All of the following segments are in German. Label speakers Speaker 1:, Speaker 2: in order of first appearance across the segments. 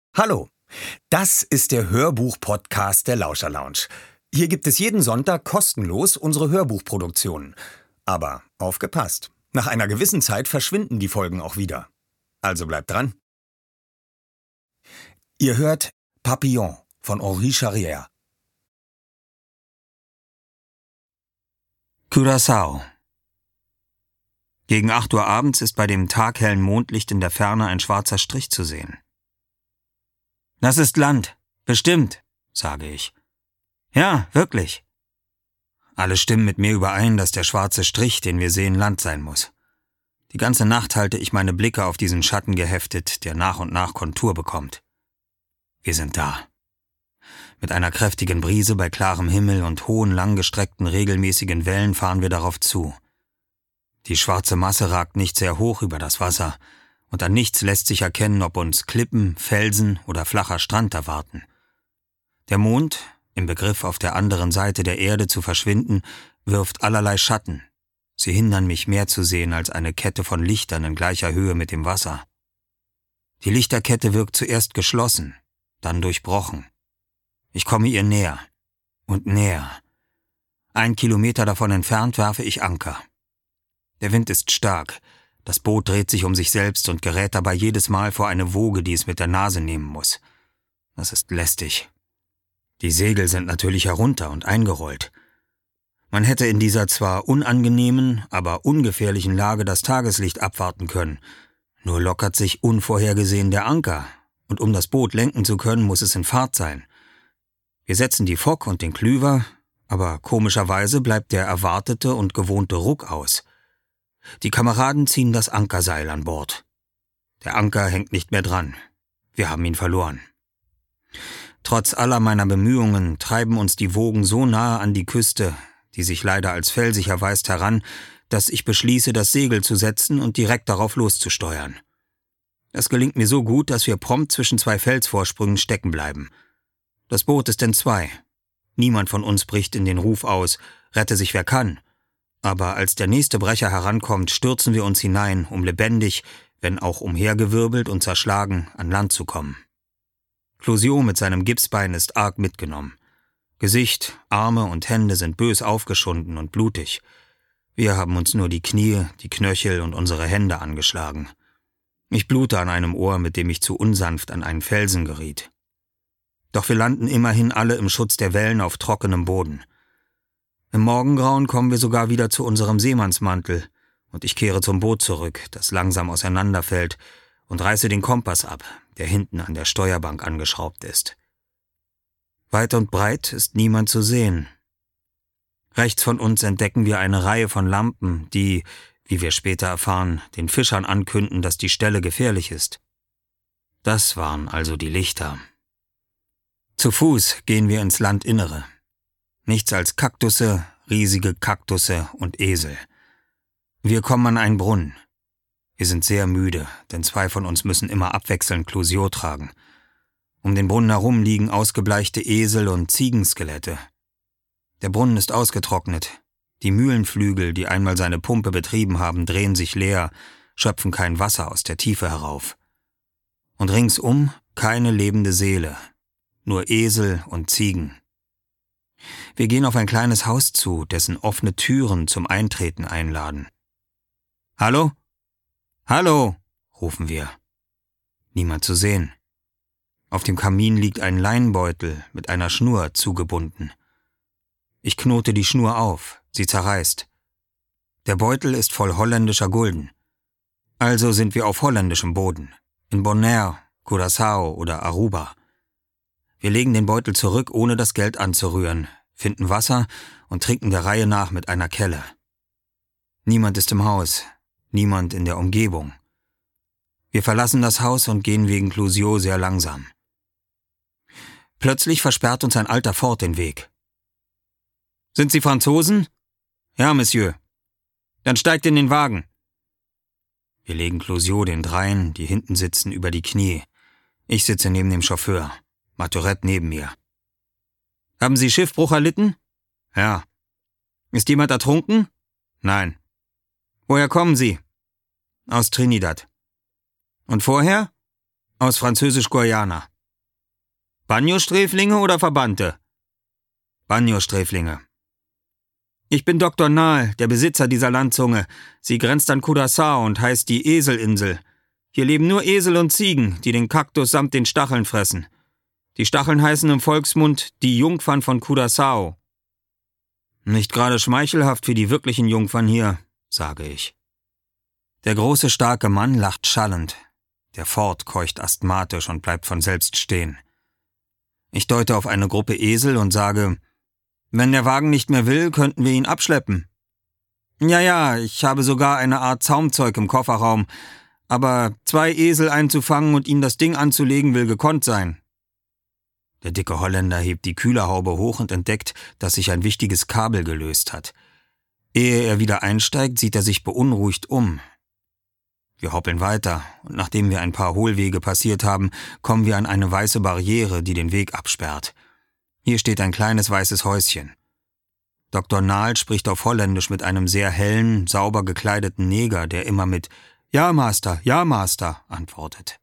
Speaker 1: Hallo, das ist der Hörbuch-Podcast der Lauscher Lounge. Hier gibt es jeden Sonntag kostenlos unsere Hörbuchproduktionen. Aber aufgepasst, nach einer gewissen Zeit verschwinden die Folgen auch wieder. Also bleibt dran. Ihr hört Papillon von Henri Charrière. Curaçao. Gegen 8 Uhr abends ist bei dem taghellen Mondlicht in der Ferne ein schwarzer Strich zu sehen. »Das ist Land, bestimmt«, sage ich. »Ja, wirklich.« Alle stimmen mit mir überein, dass der schwarze Strich, den wir sehen, Land sein muss. Die ganze Nacht halte ich meine Blicke auf diesen Schatten geheftet, der nach und nach Kontur bekommt. Wir sind da. Mit einer kräftigen Brise bei klarem Himmel und hohen, langgestreckten, regelmäßigen Wellen fahren wir darauf zu. Die schwarze Masse ragt nicht sehr hoch über das Wasser, und an nichts lässt sich erkennen, ob uns Klippen, Felsen oder flacher Strand erwarten. Der Mond, im Begriff auf der anderen Seite der Erde zu verschwinden, wirft allerlei Schatten. Sie hindern mich mehr zu sehen als eine Kette von Lichtern in gleicher Höhe mit dem Wasser. Die Lichterkette wirkt zuerst geschlossen, dann durchbrochen. Ich komme ihr näher und näher. 1 Kilometer davon entfernt werfe ich Anker. Der Wind ist stark. Das Boot dreht sich um sich selbst und gerät dabei jedes Mal vor eine Woge, die es mit der Nase nehmen muss. Das ist lästig. Die Segel sind natürlich herunter und eingerollt. Man hätte in dieser zwar unangenehmen, aber ungefährlichen Lage das Tageslicht abwarten können. Nur lockert sich unvorhergesehen der Anker, und um das Boot lenken zu können, muss es in Fahrt sein. Wir setzen die Fock und den Klüver, aber komischerweise bleibt der erwartete und gewohnte Ruck aus. Die Kameraden ziehen das Ankerseil an Bord. Der Anker hängt nicht mehr dran. Wir haben ihn verloren. Trotz aller meiner Bemühungen treiben uns die Wogen so nahe an die Küste, die sich leider als felsig erweist, heran, dass ich beschließe, das Segel zu setzen und direkt darauf loszusteuern. Es gelingt mir so gut, dass wir prompt zwischen 2 Felsvorsprüngen stecken bleiben. Das Boot ist in 2. Niemand von uns bricht in den Ruf aus, rette sich wer kann. Aber als der nächste Brecher herankommt, stürzen wir uns hinein, um lebendig, wenn auch umhergewirbelt und zerschlagen, an Land zu kommen. Clouseau mit seinem Gipsbein ist arg mitgenommen. Gesicht, Arme und Hände sind bös aufgeschunden und blutig. Wir haben uns nur die Knie, die Knöchel und unsere Hände angeschlagen. Ich blute an einem Ohr, mit dem ich zu unsanft an einen Felsen geriet. Doch wir landen immerhin alle im Schutz der Wellen auf trockenem Boden. Im Morgengrauen kommen wir sogar wieder zu unserem Seemannsmantel, und ich kehre zum Boot zurück, das langsam auseinanderfällt, und reiße den Kompass ab, der hinten an der Steuerbank angeschraubt ist. Weit und breit ist niemand zu sehen. Rechts von uns entdecken wir eine Reihe von Lampen, die, wie wir später erfahren, den Fischern ankünden, dass die Stelle gefährlich ist. Das waren also die Lichter. Zu Fuß gehen wir ins Landinnere. Nichts als Kaktusse, riesige Kaktusse und Esel. Wir kommen an einen Brunnen. Wir sind sehr müde, denn 2 von uns müssen immer abwechselnd Clouseau tragen. Um den Brunnen herum liegen ausgebleichte Esel- und Ziegenskelette. Der Brunnen ist ausgetrocknet. Die Mühlenflügel, die einmal seine Pumpe betrieben haben, drehen sich leer, schöpfen kein Wasser aus der Tiefe herauf. Und ringsum keine lebende Seele, nur Esel und Ziegen. Wir gehen auf ein kleines Haus zu, dessen offene Türen zum Eintreten einladen. »Hallo? Hallo!« rufen wir. Niemand zu sehen. Auf dem Kamin liegt ein Leinbeutel mit einer Schnur zugebunden. Ich knote die Schnur auf, sie zerreißt. Der Beutel ist voll holländischer Gulden. Also sind wir auf holländischem Boden, in Bonaire, Curaçao oder Aruba. Wir legen den Beutel zurück, ohne das Geld anzurühren, finden Wasser und trinken der Reihe nach mit einer Kelle. Niemand ist im Haus, niemand in der Umgebung. Wir verlassen das Haus und gehen wegen Clouseau sehr langsam. Plötzlich versperrt uns ein alter Ford den Weg. »Sind Sie Franzosen?« »Ja, Monsieur.« »Dann steigt in den Wagen.« Wir legen Clouseau den Dreien, die hinten sitzen, über die Knie. Ich sitze neben dem Chauffeur, Marturette neben mir. »Haben Sie Schiffbruch erlitten?« »Ja.« »Ist jemand ertrunken?« »Nein.« »Woher kommen Sie?« »Aus Trinidad.« »Und vorher?« »Aus Französisch-Guayana.« Banjo-Sträflinge oder Verbannte? Banjo-Sträflinge. Ich bin Dr. Nahl, der Besitzer dieser Landzunge. Sie grenzt an Curaçao und heißt die Eselinsel. Hier leben nur Esel und Ziegen, die den Kaktus samt den Stacheln fressen. Die Stacheln heißen im Volksmund die Jungfern von Curaçao. Nicht gerade schmeichelhaft für die wirklichen Jungfern hier, sage ich. Der große, starke Mann lacht schallend. Der Ford keucht asthmatisch und bleibt von selbst stehen. Ich deute auf eine Gruppe Esel und sage, wenn der Wagen nicht mehr will, könnten wir ihn abschleppen. Ja, ich habe sogar eine Art Zaumzeug im Kofferraum, aber 2 Esel einzufangen und ihnen das Ding anzulegen, will gekonnt sein. Der dicke Holländer hebt die Kühlerhaube hoch und entdeckt, dass sich ein wichtiges Kabel gelöst hat. Ehe er wieder einsteigt, sieht er sich beunruhigt um. Wir hoppeln weiter, und nachdem wir ein paar Hohlwege passiert haben, kommen wir an eine weiße Barriere, die den Weg absperrt. Hier steht ein kleines weißes Häuschen. Dr. Nahl spricht auf Holländisch mit einem sehr hellen, sauber gekleideten Neger, der immer mit »Ja, Master, antwortet.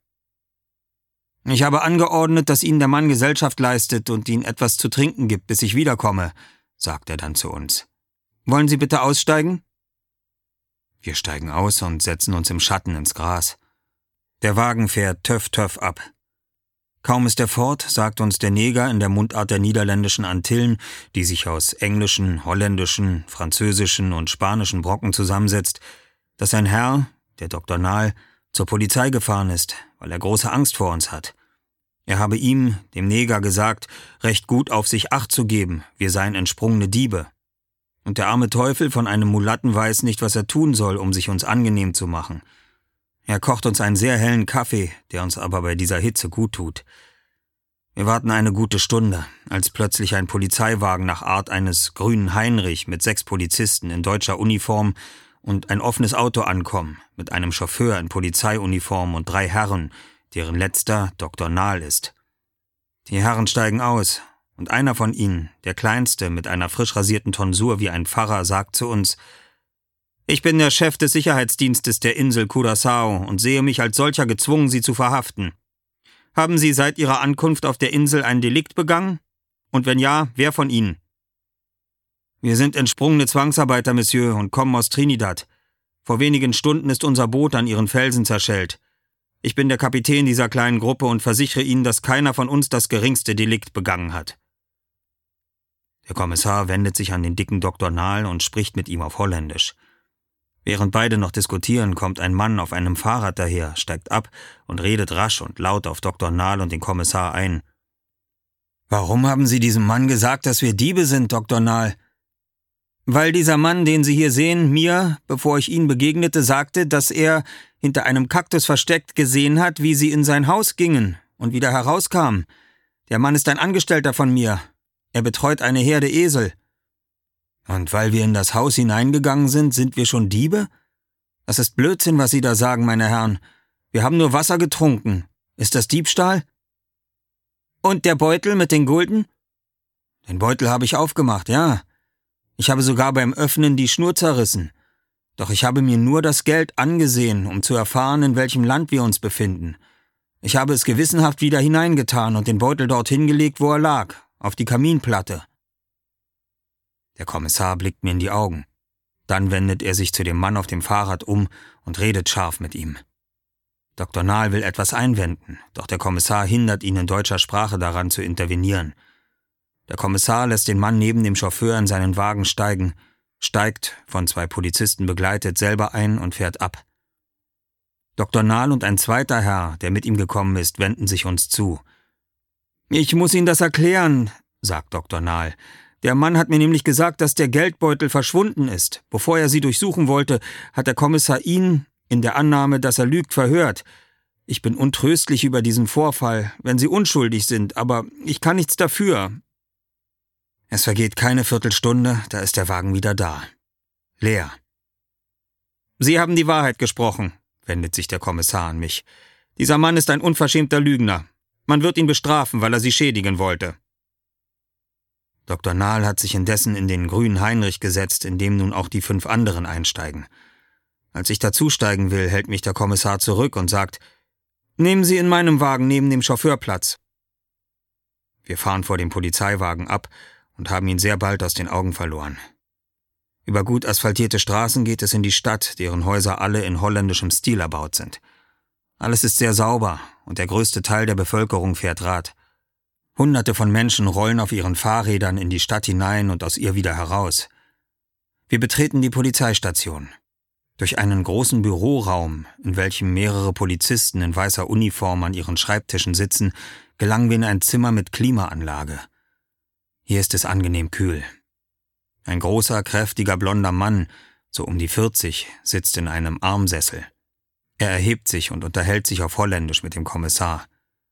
Speaker 1: Ich habe angeordnet, dass Ihnen der Mann Gesellschaft leistet und Ihnen etwas zu trinken gibt, bis ich wiederkomme, sagt er dann zu uns. Wollen Sie bitte aussteigen? Wir steigen aus und setzen uns im Schatten ins Gras. Der Wagen fährt töff ab. Kaum ist er fort, sagt uns der Neger in der Mundart der niederländischen Antillen, die sich aus englischen, holländischen, französischen und spanischen Brocken zusammensetzt, dass ein Herr, der Dr. Nahl, zur Polizei gefahren ist, weil er große Angst vor uns hat. Er habe ihm, dem Neger, gesagt, recht gut auf sich Acht zu geben, wir seien entsprungene Diebe. Und der arme Teufel von einem Mulatten weiß nicht, was er tun soll, um sich uns angenehm zu machen. Er kocht uns einen sehr hellen Kaffee, der uns aber bei dieser Hitze gut tut. Wir warten eine gute Stunde, als plötzlich ein Polizeiwagen nach Art eines grünen Heinrich mit 6 Polizisten in deutscher Uniform und ein offenes Auto ankommen, mit einem Chauffeur in Polizeiuniform und 3 Herren, deren letzter Dr. Nahl ist. Die Herren steigen aus, und einer von ihnen, der Kleinste mit einer frisch rasierten Tonsur wie ein Pfarrer, sagt zu uns, »Ich bin der Chef des Sicherheitsdienstes der Insel Curaçao und sehe mich als solcher gezwungen, Sie zu verhaften. Haben Sie seit Ihrer Ankunft auf der Insel ein Delikt begangen? Und wenn ja, wer von Ihnen?« »Wir sind entsprungene Zwangsarbeiter, Monsieur, und kommen aus Trinidad. Vor wenigen Stunden ist unser Boot an Ihren Felsen zerschellt. Ich bin der Kapitän dieser kleinen Gruppe und versichere Ihnen, dass keiner von uns das geringste Delikt begangen hat.« Der Kommissar wendet sich an den dicken Dr. Nahl und spricht mit ihm auf Holländisch. Während beide noch diskutieren, kommt ein Mann auf einem Fahrrad daher, steigt ab und redet rasch und laut auf Dr. Nahl und den Kommissar ein. »Warum haben Sie diesem Mann gesagt, dass wir Diebe sind, Dr. Nahl?« »Weil dieser Mann, den Sie hier sehen, mir, bevor ich Ihnen begegnete, sagte, dass er hinter einem Kaktus versteckt gesehen hat, wie Sie in sein Haus gingen und wieder herauskamen. Der Mann ist ein Angestellter von mir. Er betreut eine Herde Esel.« »Und weil wir in das Haus hineingegangen sind wir schon Diebe? Das ist Blödsinn, was Sie da sagen, meine Herren. Wir haben nur Wasser getrunken. Ist das Diebstahl?« »Und der Beutel mit den Gulden?« »Den Beutel habe ich aufgemacht, ja. Ich habe sogar beim Öffnen die Schnur zerrissen. Doch ich habe mir nur das Geld angesehen, um zu erfahren, in welchem Land wir uns befinden. Ich habe es gewissenhaft wieder hineingetan und den Beutel dort hingelegt, wo er lag, auf die Kaminplatte.« Der Kommissar blickt mir in die Augen. Dann wendet er sich zu dem Mann auf dem Fahrrad um und redet scharf mit ihm. Dr. Nahl will etwas einwenden, doch der Kommissar hindert ihn in deutscher Sprache daran zu intervenieren. Der Kommissar lässt den Mann neben dem Chauffeur in seinen Wagen steigen, steigt, von 2 Polizisten begleitet, selber ein und fährt ab. Dr. Nahl und ein zweiter Herr, der mit ihm gekommen ist, wenden sich uns zu. »Ich muss Ihnen das erklären«, sagt Dr. Nahl. »Der Mann hat mir nämlich gesagt, dass der Geldbeutel verschwunden ist. Bevor er Sie durchsuchen wollte, hat der Kommissar ihn, in der Annahme, dass er lügt, verhört. Ich bin untröstlich über diesen Vorfall, wenn Sie unschuldig sind, aber ich kann nichts dafür.« Es vergeht keine Viertelstunde, da ist der Wagen wieder da. Leer. »Sie haben die Wahrheit gesprochen«, wendet sich der Kommissar an mich. »Dieser Mann ist ein unverschämter Lügner. Man wird ihn bestrafen, weil er Sie schädigen wollte.« Dr. Nahl hat sich indessen in den grünen Heinrich gesetzt, in dem nun auch die 5 anderen einsteigen. Als ich dazusteigen will, hält mich der Kommissar zurück und sagt, »Nehmen Sie in meinem Wagen neben dem Chauffeur Platz.« Wir fahren vor dem Polizeiwagen ab und haben ihn sehr bald aus den Augen verloren. Über gut asphaltierte Straßen geht es in die Stadt, deren Häuser alle in holländischem Stil erbaut sind. Alles ist sehr sauber und der größte Teil der Bevölkerung fährt Rad. Hunderte von Menschen rollen auf ihren Fahrrädern in die Stadt hinein und aus ihr wieder heraus. Wir betreten die Polizeistation. Durch einen großen Büroraum, in welchem mehrere Polizisten in weißer Uniform an ihren Schreibtischen sitzen, gelangen wir in ein Zimmer mit Klimaanlage. Hier ist es angenehm kühl. Ein großer, kräftiger, blonder Mann, so um die 40, sitzt in einem Armsessel. Er erhebt sich und unterhält sich auf Holländisch mit dem Kommissar.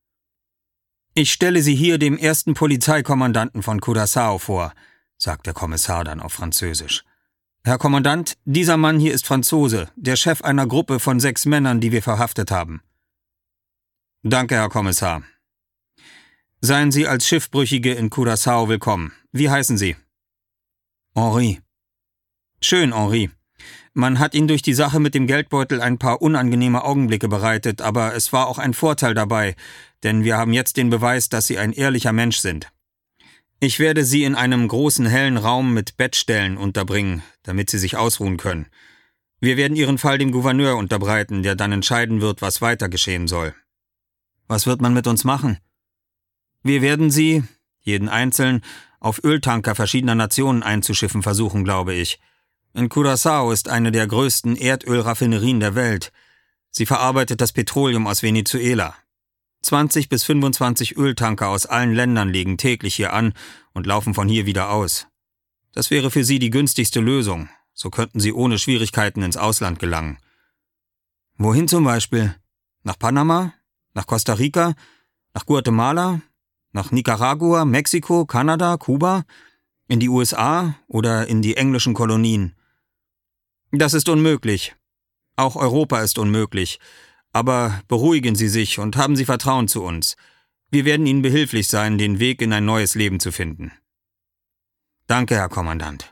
Speaker 1: »Ich stelle Sie hier dem ersten Polizeikommandanten von Curaçao vor«, sagt der Kommissar dann auf Französisch. »Herr Kommandant, dieser Mann hier ist Franzose, der Chef einer Gruppe von 6 Männern, die wir verhaftet haben.« »Danke, Herr Kommissar. Seien Sie als Schiffbrüchige in Curaçao willkommen. Wie heißen Sie?« »Henri.« »Schön, Henri. Man hat Ihnen durch die Sache mit dem Geldbeutel ein paar unangenehme Augenblicke bereitet, aber es war auch ein Vorteil dabei, denn wir haben jetzt den Beweis, dass Sie ein ehrlicher Mensch sind. Ich werde Sie in einem großen hellen Raum mit Bettstellen unterbringen, damit Sie sich ausruhen können. Wir werden Ihren Fall dem Gouverneur unterbreiten, der dann entscheiden wird, was weiter geschehen soll.« »Was wird man mit uns machen?« »Wir werden Sie, jeden Einzelnen, auf Öltanker verschiedener Nationen einzuschiffen versuchen, glaube ich. In Curaçao ist eine der größten Erdölraffinerien der Welt. Sie verarbeitet das Petroleum aus Venezuela. 20 bis 25 Öltanker aus allen Ländern legen täglich hier an und laufen von hier wieder aus. Das wäre für Sie die günstigste Lösung. So könnten Sie ohne Schwierigkeiten ins Ausland gelangen.« »Wohin zum Beispiel? Nach Panama? Nach Costa Rica? Nach Guatemala? Nach Nicaragua, Mexiko, Kanada, Kuba? In die USA oder in die englischen Kolonien?« »Das ist unmöglich. Auch Europa ist unmöglich. Aber beruhigen Sie sich und haben Sie Vertrauen zu uns. Wir werden Ihnen behilflich sein, den Weg in ein neues Leben zu finden.« »Danke, Herr Kommandant.«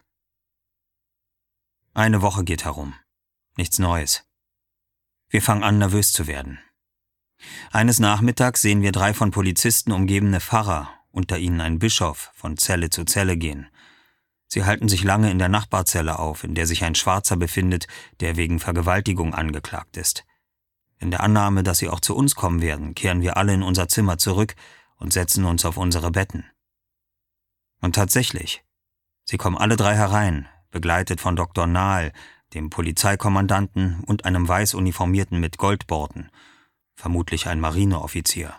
Speaker 1: Eine Woche geht herum. Nichts Neues. Wir fangen an, nervös zu werden. Eines Nachmittags sehen wir 3 von Polizisten umgebene Pfarrer, unter ihnen ein Bischof, von Zelle zu Zelle gehen. Sie halten sich lange in der Nachbarzelle auf, in der sich ein Schwarzer befindet, der wegen Vergewaltigung angeklagt ist. In der Annahme, dass sie auch zu uns kommen werden, kehren wir alle in unser Zimmer zurück und setzen uns auf unsere Betten. Und tatsächlich, sie kommen alle 3 herein, begleitet von Dr. Nahl, dem Polizeikommandanten und einem weiß uniformierten mit Goldborten, vermutlich ein Marineoffizier.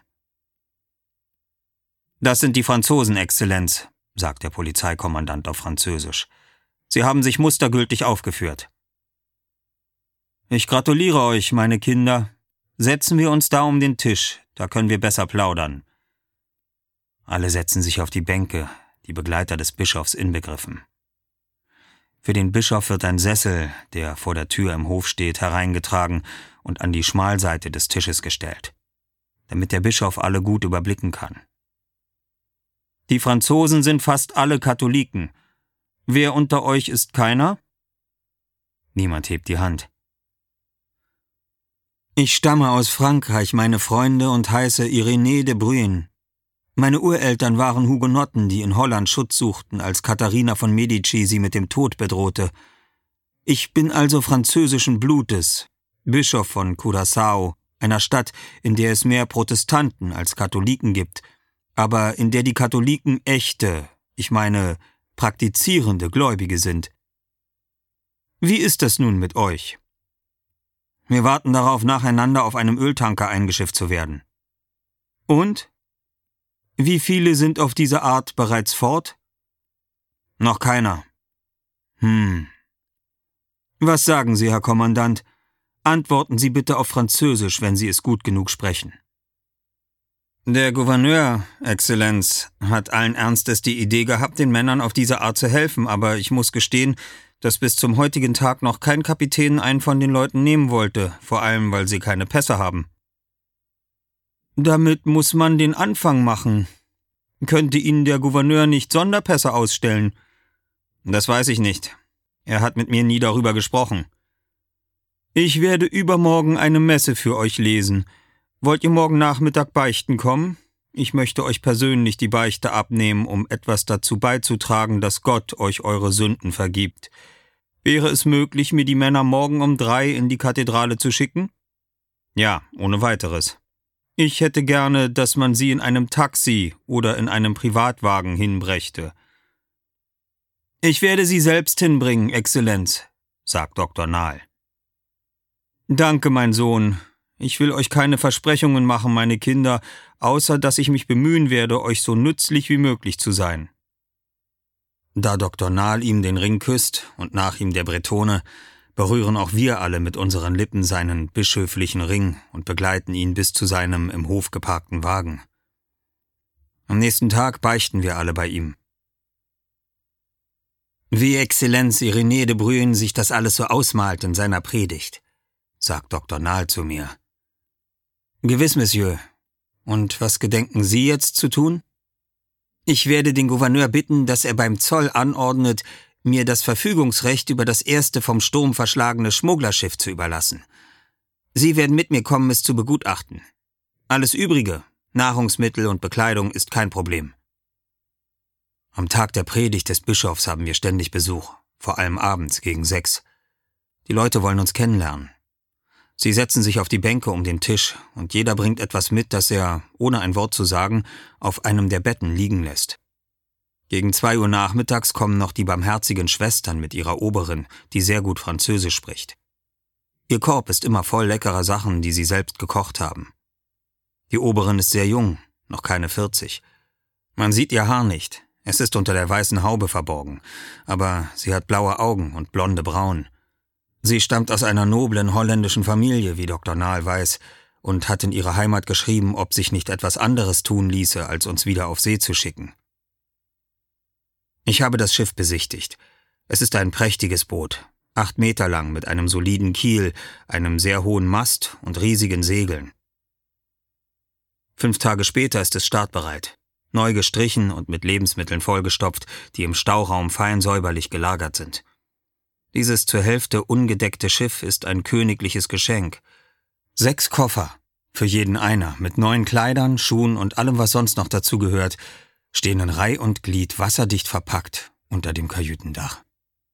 Speaker 1: »Das sind die Franzosen, Exzellenz«, sagt der Polizeikommandant auf Französisch. »Sie haben sich mustergültig aufgeführt.« »Ich gratuliere euch, meine Kinder. Setzen wir uns da um den Tisch, da können wir besser plaudern.« Alle setzen sich auf die Bänke, die Begleiter des Bischofs inbegriffen. Für den Bischof wird ein Sessel, der vor der Tür im Hof steht, hereingetragen und an die Schmalseite des Tisches gestellt, damit der Bischof alle gut überblicken kann. »Die Franzosen sind fast alle Katholiken. Wer unter euch ist keiner?« Niemand hebt die Hand. »Ich stamme aus Frankreich, meine Freunde, und heiße Irénée de Bruyne. Meine Ureltern waren Hugenotten, die in Holland Schutz suchten, als Katharina von Medici sie mit dem Tod bedrohte. Ich bin also französischen Blutes, Bischof von Curaçao, einer Stadt, in der es mehr Protestanten als Katholiken gibt, aber in der die Katholiken echte, ich meine praktizierende Gläubige sind. Wie ist das nun mit euch? Wir warten darauf, nacheinander auf einem Öltanker eingeschifft zu werden. Und? Wie viele sind auf diese Art bereits fort? Noch keiner. Was sagen Sie, Herr Kommandant? Antworten Sie bitte auf Französisch, wenn Sie es gut genug sprechen. Der Gouverneur, Exzellenz, hat allen Ernstes die Idee gehabt, den Männern auf diese Art zu helfen, aber ich muss gestehen, dass bis zum heutigen Tag noch kein Kapitän einen von den Leuten nehmen wollte, vor allem, weil sie keine Pässe haben. Damit muss man den Anfang machen. Könnte Ihnen der Gouverneur nicht Sonderpässe ausstellen? Das weiß ich nicht. Er hat mit mir nie darüber gesprochen. Ich werde übermorgen eine Messe für euch lesen. Wollt ihr morgen Nachmittag beichten kommen? Ich möchte euch persönlich die Beichte abnehmen, um etwas dazu beizutragen, dass Gott euch eure Sünden vergibt. Wäre es möglich, mir die Männer morgen um 3 in die Kathedrale zu schicken? Ja, ohne weiteres. Ich hätte gerne, dass man sie in einem Taxi oder in einem Privatwagen hinbrächte. Ich werde sie selbst hinbringen, Exzellenz, sagt Dr. Nahl. Danke, mein Sohn. Ich will euch keine Versprechungen machen, meine Kinder, außer dass ich mich bemühen werde, euch so nützlich wie möglich zu sein. Da Dr. Nahl ihm den Ring küsst und nach ihm der Bretone, berühren auch wir alle mit unseren Lippen seinen bischöflichen Ring und begleiten ihn bis zu seinem im Hof geparkten Wagen. Am nächsten Tag beichten wir alle bei ihm. Wie Exzellenz Irenée de Bruyne sich das alles so ausmalt in seiner Predigt, sagt Dr. Nahl zu mir. Gewiss, Monsieur. Und was gedenken Sie jetzt zu tun? Ich werde den Gouverneur bitten, dass er beim Zoll anordnet, mir das Verfügungsrecht über das erste vom Sturm verschlagene Schmugglerschiff zu überlassen. Sie werden mit mir kommen, es zu begutachten. Alles Übrige, Nahrungsmittel und Bekleidung, ist kein Problem. Am Tag der Predigt des Bischofs haben wir ständig Besuch, vor allem abends gegen 6. Die Leute wollen uns kennenlernen. Sie setzen sich auf die Bänke um den Tisch und jeder bringt etwas mit, das er, ohne ein Wort zu sagen, auf einem der Betten liegen lässt. Gegen 2 Uhr nachmittags kommen noch die barmherzigen Schwestern mit ihrer Oberin, die sehr gut Französisch spricht. Ihr Korb ist immer voll leckerer Sachen, die sie selbst gekocht haben. Die Oberin ist sehr jung, noch keine 40. Man sieht ihr Haar nicht, es ist unter der weißen Haube verborgen, aber sie hat blaue Augen und blonde Brauen. Sie stammt aus einer noblen holländischen Familie, wie Dr. Nahl weiß, und hat in ihre Heimat geschrieben, ob sich nicht etwas anderes tun ließe, als uns wieder auf See zu schicken. Ich habe das Schiff besichtigt. Es ist ein prächtiges Boot, 8 Meter lang mit einem soliden Kiel, einem sehr hohen Mast und riesigen Segeln. 5 Tage später ist es startbereit, neu gestrichen und mit Lebensmitteln vollgestopft, die im Stauraum fein säuberlich gelagert sind. Dieses zur Hälfte ungedeckte Schiff ist ein königliches Geschenk. 6 Koffer, für jeden einer, mit neuen Kleidern, Schuhen und allem, was sonst noch dazugehört, stehen in Reih und Glied wasserdicht verpackt unter dem Kajütendach.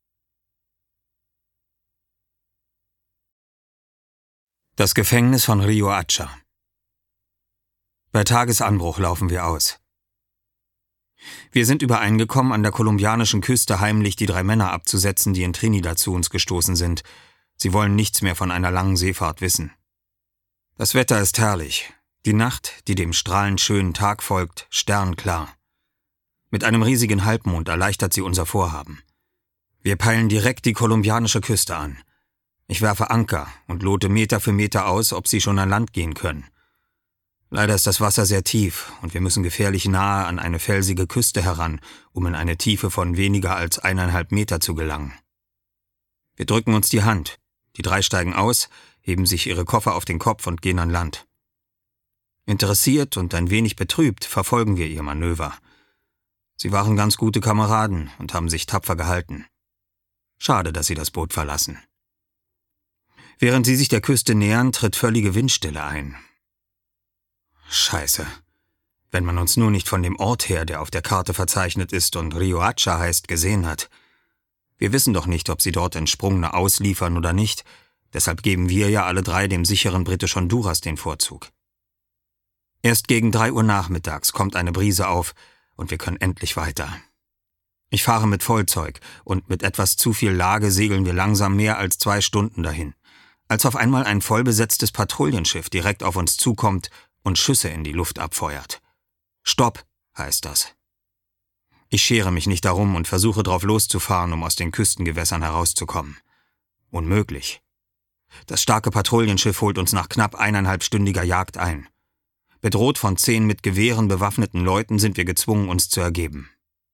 Speaker 1: Das Gefängnis von Rio Hacha. Bei Tagesanbruch laufen wir aus. Wir sind übereingekommen, an der kolumbianischen Küste heimlich die 3 Männer abzusetzen, die in Trinidad zu uns gestoßen sind. Sie wollen nichts mehr von einer langen Seefahrt wissen. Das Wetter ist herrlich. Die Nacht, die dem strahlend schönen Tag folgt, sternklar. Mit einem riesigen Halbmond erleichtert sie unser Vorhaben. Wir peilen direkt die kolumbianische Küste an. Ich werfe Anker und lote Meter für Meter aus, ob sie schon an Land gehen können. Leider ist das Wasser sehr tief und wir müssen gefährlich nahe an eine felsige Küste heran, um in eine Tiefe von weniger als 1,5 Meter zu gelangen. Wir drücken uns die Hand. Die 3 steigen aus, heben sich ihre Koffer auf den Kopf und gehen an Land. Interessiert und ein wenig betrübt verfolgen wir ihr Manöver. Sie waren ganz gute Kameraden und haben sich tapfer gehalten. Schade, dass sie das Boot verlassen. Während sie sich der Küste nähern, tritt völlige Windstille ein. Scheiße. Wenn man uns nur nicht von dem Ort her, der auf der Karte verzeichnet ist und Rio Hacha heißt, gesehen hat. Wir wissen doch nicht, ob sie dort Entsprungene ausliefern oder nicht, deshalb geben wir ja alle 3 dem sicheren British Honduras den Vorzug. Erst gegen 3 Uhr nachmittags kommt eine Brise auf und wir können endlich weiter. Ich fahre mit Vollzeug und mit etwas zu viel Lage segeln wir langsam mehr als 2 Stunden dahin, als auf einmal ein vollbesetztes Patrouillenschiff direkt auf uns zukommt und Schüsse in die Luft abfeuert. Stopp, heißt das. Ich schere mich nicht darum und versuche drauf loszufahren, um aus den Küstengewässern herauszukommen. Unmöglich. Das starke Patrouillenschiff holt uns nach knapp 1,5-stündiger Jagd ein. Bedroht von 10 mit Gewehren bewaffneten Leuten sind wir gezwungen, uns zu ergeben.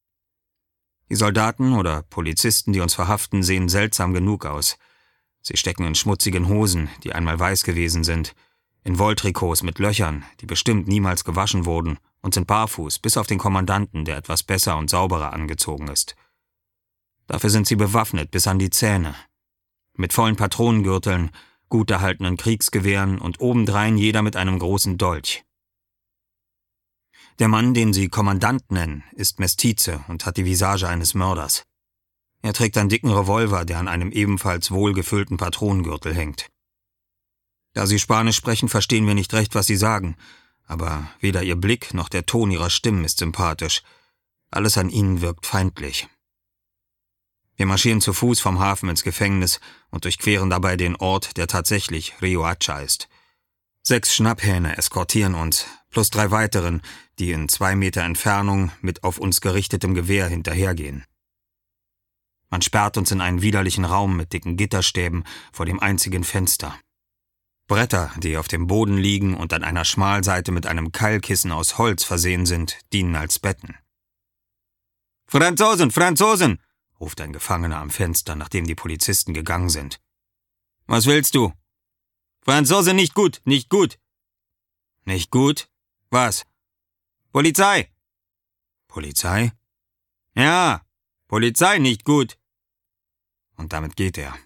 Speaker 1: Die Soldaten oder Polizisten, die uns verhaften, sehen seltsam genug aus. Sie stecken in schmutzigen Hosen, die einmal weiß gewesen sind, in Wolltrikots mit Löchern, die bestimmt niemals gewaschen wurden, und sind barfuß, bis auf den Kommandanten, der etwas besser und sauberer angezogen ist. Dafür sind sie bewaffnet bis an die Zähne. Mit vollen Patronengürteln, gut erhaltenen Kriegsgewehren und obendrein jeder mit einem großen Dolch. Der Mann, den Sie Kommandant nennen, ist Mestize und hat die Visage eines Mörders. Er trägt einen dicken Revolver, der an einem ebenfalls wohlgefüllten Patronengürtel hängt. Da Sie Spanisch sprechen, verstehen wir nicht recht, was Sie sagen, aber weder Ihr Blick noch der Ton Ihrer Stimmen ist sympathisch. Alles an Ihnen wirkt feindlich. Wir marschieren zu Fuß vom Hafen ins Gefängnis und durchqueren dabei den Ort, der tatsächlich Riohacha ist. 6 Schnapphähne eskortieren uns, plus 3 weiteren, die in 2 Meter Entfernung mit auf uns gerichtetem Gewehr hinterhergehen. Man sperrt uns in einen widerlichen Raum mit dicken Gitterstäben vor dem einzigen Fenster. Bretter, die auf dem Boden liegen und an einer Schmalseite mit einem Keilkissen aus Holz versehen sind, dienen als Betten. »Franzosen, Franzosen!« ruft ein Gefangener am Fenster, nachdem die Polizisten gegangen sind. »Was willst du?« »Franzose nicht gut, nicht gut!« »Nicht gut? Was?« »Polizei!« »Polizei?« »Ja, Polizei nicht gut!« Und damit geht er.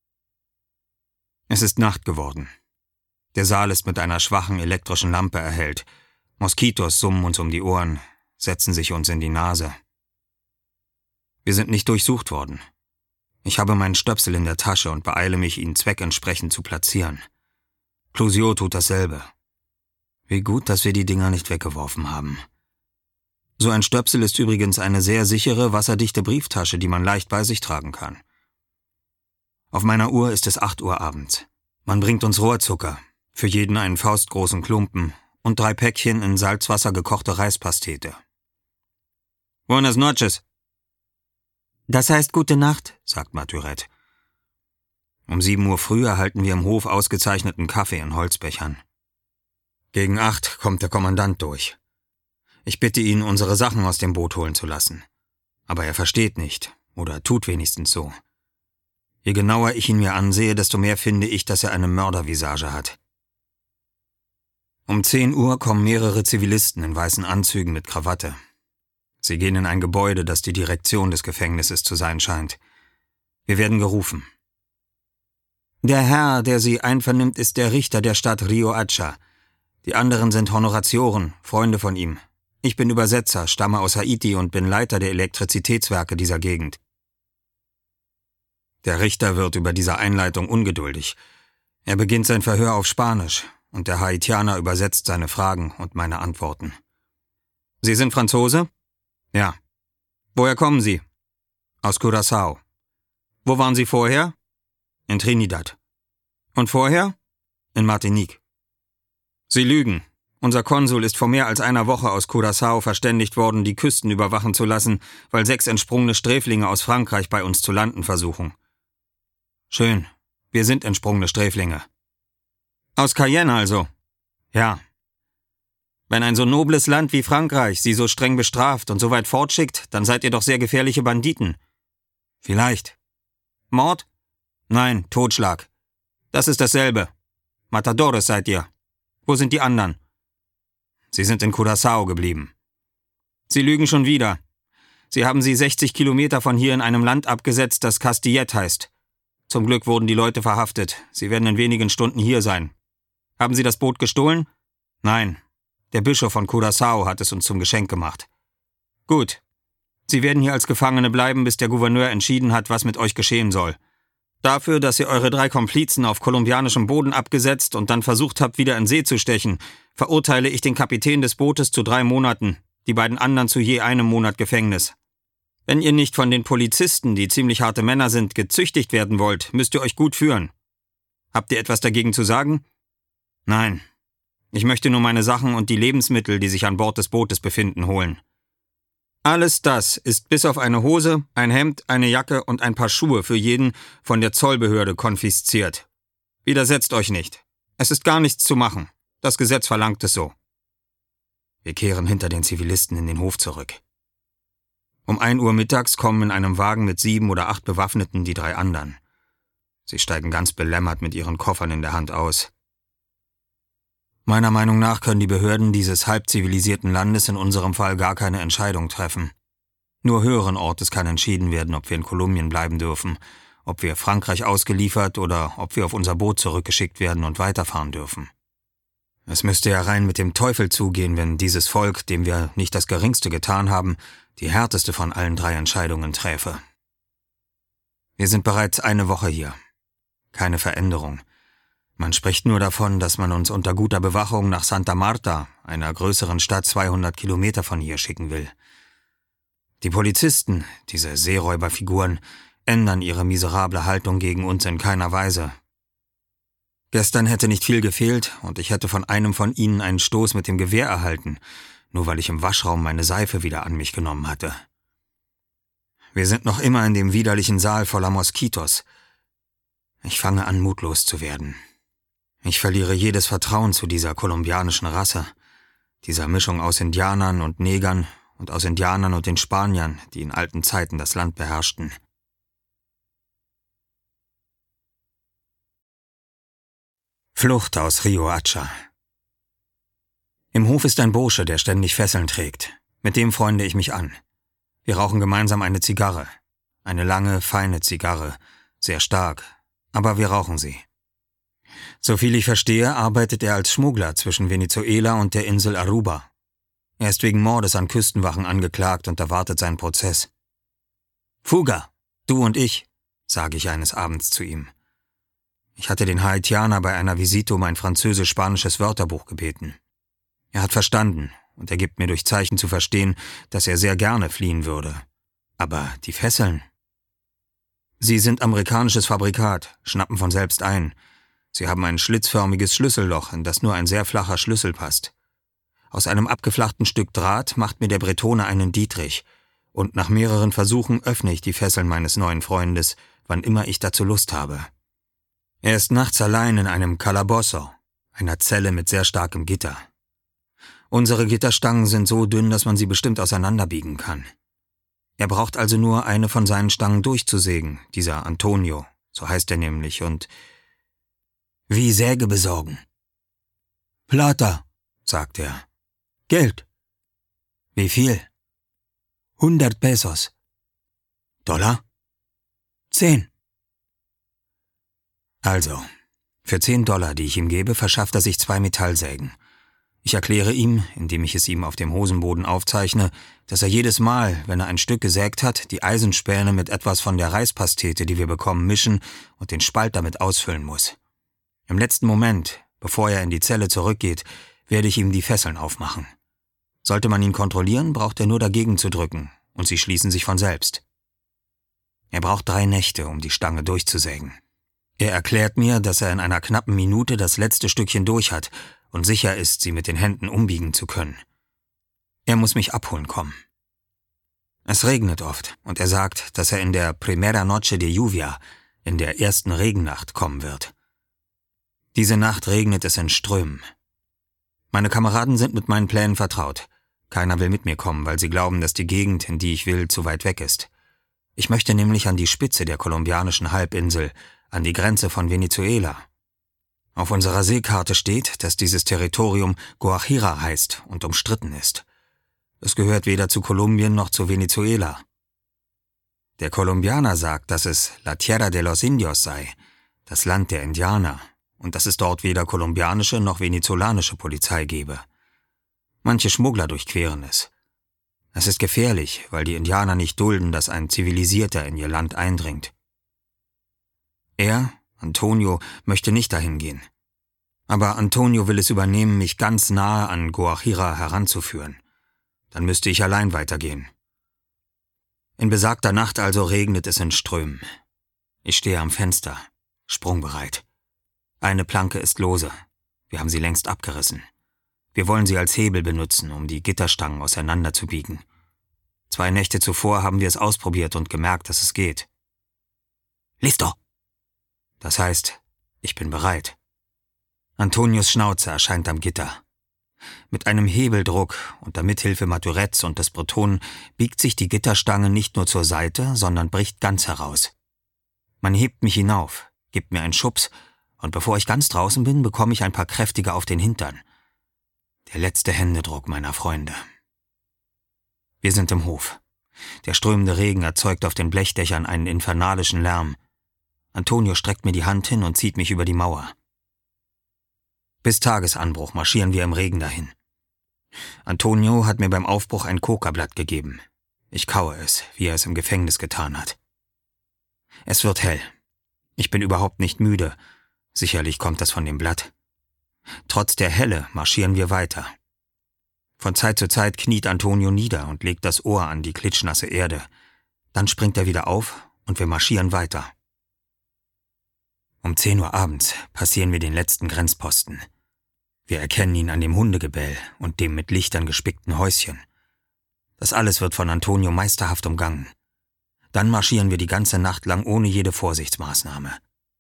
Speaker 1: Es ist Nacht geworden. Der Saal ist mit einer schwachen elektrischen Lampe erhellt. Moskitos summen uns um die Ohren, setzen sich uns in die Nase. Wir sind nicht durchsucht worden. Ich habe meinen Stöpsel in der Tasche und beeile mich, ihn zweckentsprechend zu platzieren. Clouseau tut dasselbe. Wie gut, dass wir die Dinger nicht weggeworfen haben. So ein Stöpsel ist übrigens eine sehr sichere, wasserdichte Brieftasche, die man leicht bei sich tragen kann. Auf meiner Uhr ist es 8 Uhr abends. Man bringt uns Rohrzucker, für jeden einen faustgroßen Klumpen und 3 Päckchen in Salzwasser gekochte Reispastete. »Buenas noches!« »Das heißt gute Nacht«, sagt Maturette. Um 7 Uhr früh erhalten wir im Hof ausgezeichneten Kaffee in Holzbechern. Gegen 8 kommt der Kommandant durch. Ich bitte ihn, unsere Sachen aus dem Boot holen zu lassen. Aber er versteht nicht, oder tut wenigstens so. Je genauer ich ihn mir ansehe, desto mehr finde ich, dass er eine Mördervisage hat. Um 10 Uhr kommen mehrere Zivilisten in weißen Anzügen mit Krawatte. Sie gehen in ein Gebäude, das die Direktion des Gefängnisses zu sein scheint. Wir werden gerufen. »Der Herr, der Sie einvernimmt, ist der Richter der Stadt Riohacha. Die anderen sind Honoratioren, Freunde von ihm. Ich bin Übersetzer, stamme aus Haiti und bin Leiter der Elektrizitätswerke dieser Gegend.« Der Richter wird über diese Einleitung ungeduldig. Er beginnt sein Verhör auf Spanisch und der Haitianer übersetzt seine Fragen und meine Antworten. »Sie sind Franzose?« »Ja.« »Woher kommen Sie?« »Aus Curaçao.« »Wo waren Sie vorher?« »In Trinidad.« »Und vorher?« »In Martinique.« »Sie lügen. Unser Konsul ist vor mehr als einer Woche aus Curaçao verständigt worden, die Küsten überwachen zu lassen, weil 6 entsprungene Sträflinge aus Frankreich bei uns zu landen versuchen.« »Schön. Wir sind entsprungene Sträflinge.« »Aus Cayenne also?« »Ja.« »Wenn ein so nobles Land wie Frankreich Sie so streng bestraft und so weit fortschickt, dann seid ihr doch sehr gefährliche Banditen.« »Vielleicht.« »Mord?« »Nein, Totschlag. Das ist dasselbe. Matadores seid ihr. Wo sind die anderen?« »Sie sind in Curaçao geblieben.« »Sie lügen schon wieder. Sie haben sie 60 Kilometer von hier in einem Land abgesetzt, das Castillette heißt. Zum Glück wurden die Leute verhaftet. Sie werden in wenigen Stunden hier sein. Haben Sie das Boot gestohlen?« »Nein. Der Bischof von Curaçao hat es uns zum Geschenk gemacht.« »Gut. Sie werden hier als Gefangene bleiben, bis der Gouverneur entschieden hat, was mit euch geschehen soll. Dafür, dass ihr eure 3 Komplizen auf kolumbianischem Boden abgesetzt und dann versucht habt, wieder in See zu stechen, verurteile ich den Kapitän des Bootes zu 3 Monaten, die beiden anderen zu je 1 Monat Gefängnis. Wenn ihr nicht von den Polizisten, die ziemlich harte Männer sind, gezüchtigt werden wollt, müsst ihr euch gut führen. Habt ihr etwas dagegen zu sagen?« »Nein. Ich möchte nur meine Sachen und die Lebensmittel, die sich an Bord des Bootes befinden, holen. Alles das ist bis auf eine Hose, ein Hemd, eine Jacke und ein paar Schuhe für jeden von der Zollbehörde konfisziert. Widersetzt euch nicht. Es ist gar nichts zu machen. Das Gesetz verlangt es so.« Wir kehren hinter den Zivilisten in den Hof zurück. Um 1 Uhr mittags kommen in einem Wagen mit 7 oder 8 Bewaffneten die 3 anderen. Sie steigen ganz belämmert mit ihren Koffern in der Hand aus. Meiner Meinung nach können die Behörden dieses halb zivilisierten Landes in unserem Fall gar keine Entscheidung treffen. Nur höheren Ortes kann entschieden werden, ob wir in Kolumbien bleiben dürfen, ob wir Frankreich ausgeliefert oder ob wir auf unser Boot zurückgeschickt werden und weiterfahren dürfen. Es müsste ja rein mit dem Teufel zugehen, wenn dieses Volk, dem wir nicht das Geringste getan haben, die härteste von allen 3 Entscheidungen träfe. Wir sind bereits eine Woche hier. Keine Veränderung. Man spricht nur davon, dass man uns unter guter Bewachung nach Santa Marta, einer größeren Stadt 200 Kilometer von hier, schicken will. Die Polizisten, diese Seeräuberfiguren, ändern ihre miserable Haltung gegen uns in keiner Weise. Gestern hätte nicht viel gefehlt und ich hätte von einem von ihnen einen Stoß mit dem Gewehr erhalten, nur weil ich im Waschraum meine Seife wieder an mich genommen hatte. Wir sind noch immer in dem widerlichen Saal voller Moskitos. Ich fange an, mutlos zu werden. Ich verliere jedes Vertrauen zu dieser kolumbianischen Rasse, dieser Mischung aus Indianern und Negern und aus Indianern und den Spaniern, die in alten Zeiten das Land beherrschten. Flucht aus Rio Hacha. Im Hof ist ein Bursche, der ständig Fesseln trägt. Mit dem freunde ich mich an. Wir rauchen gemeinsam eine Zigarre. Eine lange, feine Zigarre. Sehr stark. Aber wir rauchen sie. Soviel ich verstehe, arbeitet er als Schmuggler zwischen Venezuela und der Insel Aruba. Er ist wegen Mordes an Küstenwachen angeklagt und erwartet seinen Prozess. »Fuga, du und ich«, sage ich eines Abends zu ihm. Ich hatte den Haitianer bei einer Visite um ein französisch-spanisches Wörterbuch gebeten. Er hat verstanden und er gibt mir durch Zeichen zu verstehen, dass er sehr gerne fliehen würde. Aber die Fesseln? Sie sind amerikanisches Fabrikat, schnappen von selbst ein. Sie haben ein schlitzförmiges Schlüsselloch, in das nur ein sehr flacher Schlüssel passt. Aus einem abgeflachten Stück Draht macht mir der Bretone einen Dietrich, und nach mehreren Versuchen öffne ich die Fesseln meines neuen Freundes, wann immer ich dazu Lust habe. Er ist nachts allein in einem Calabozo, einer Zelle mit sehr starkem Gitter. Unsere Gitterstangen sind so dünn, dass man sie bestimmt auseinanderbiegen kann. Er braucht also nur eine von seinen Stangen durchzusägen, dieser Antonio, so heißt er nämlich, und wie Säge besorgen. »Plata«, sagt er. »Geld.« »Wie viel?« »100 Pesos.« »Dollar?« »10.« Also, für 10 $, die ich ihm gebe, verschafft er sich 2 Metallsägen. Ich erkläre ihm, indem ich es ihm auf dem Hosenboden aufzeichne, dass er jedes Mal, wenn er ein Stück gesägt hat, die Eisenspäne mit etwas von der Reispastete, die wir bekommen, mischen und den Spalt damit ausfüllen muss. Im letzten Moment, bevor er in die Zelle zurückgeht, werde ich ihm die Fesseln aufmachen. Sollte man ihn kontrollieren, braucht er nur dagegen zu drücken, und sie schließen sich von selbst. Er braucht 3 Nächte, um die Stange durchzusägen. Er erklärt mir, dass er in einer knappen Minute das letzte Stückchen durch hat und sicher ist, sie mit den Händen umbiegen zu können. Er muss mich abholen kommen. Es regnet oft und er sagt, dass er in der Primera Noche de Lluvia, in der ersten Regennacht, kommen wird. Diese Nacht regnet es in Strömen. Meine Kameraden sind mit meinen Plänen vertraut. Keiner will mit mir kommen, weil sie glauben, dass die Gegend, in die ich will, zu weit weg ist. Ich möchte nämlich an die Spitze der kolumbianischen Halbinsel, an die Grenze von Venezuela. Auf unserer Seekarte steht, dass dieses Territorium Guajira heißt und umstritten ist. Es gehört weder zu Kolumbien noch zu Venezuela. Der Kolumbianer sagt, dass es La Tierra de los Indios sei, das Land der Indianer, und dass es dort weder kolumbianische noch venezolanische Polizei gebe. Manche Schmuggler durchqueren es. Es ist gefährlich, weil die Indianer nicht dulden, dass ein Zivilisierter in ihr Land eindringt. Er, Antonio, möchte nicht dahin gehen. Aber Antonio will es übernehmen, mich ganz nahe an Guajira heranzuführen. Dann müsste ich allein weitergehen. In besagter Nacht also regnet es in Strömen. Ich stehe am Fenster, sprungbereit. Eine Planke ist lose. Wir haben sie längst abgerissen. Wir wollen sie als Hebel benutzen, um die Gitterstangen auseinanderzubiegen. 2 Nächte zuvor haben wir es ausprobiert und gemerkt, dass es geht. »Listo!« Das heißt, ich bin bereit. Antonios Schnauze erscheint am Gitter. Mit einem Hebeldruck unter Mithilfe Maturettes und des Bretonen biegt sich die Gitterstange nicht nur zur Seite, sondern bricht ganz heraus. Man hebt mich hinauf, gibt mir einen Schubs, und bevor ich ganz draußen bin, bekomme ich ein paar kräftige auf den Hintern. Der letzte Händedruck meiner Freunde. Wir sind im Hof. Der strömende Regen erzeugt auf den Blechdächern einen infernalischen Lärm. Antonio streckt mir die Hand hin und zieht mich über die Mauer. Bis Tagesanbruch marschieren wir im Regen dahin. Antonio hat mir beim Aufbruch ein Kokablatt gegeben. Ich kaue es, wie er es im Gefängnis getan hat. Es wird hell. Ich bin überhaupt nicht müde. Sicherlich kommt das von dem Blatt. Trotz der Helle marschieren wir weiter. Von Zeit zu Zeit kniet Antonio nieder und legt das Ohr an die klitschnasse Erde. Dann springt er wieder auf und wir marschieren weiter. Um 10 Uhr abends passieren wir den letzten Grenzposten. Wir erkennen ihn an dem Hundegebell und dem mit Lichtern gespickten Häuschen. Das alles wird von Antonio meisterhaft umgangen. Dann marschieren wir die ganze Nacht lang ohne jede Vorsichtsmaßnahme.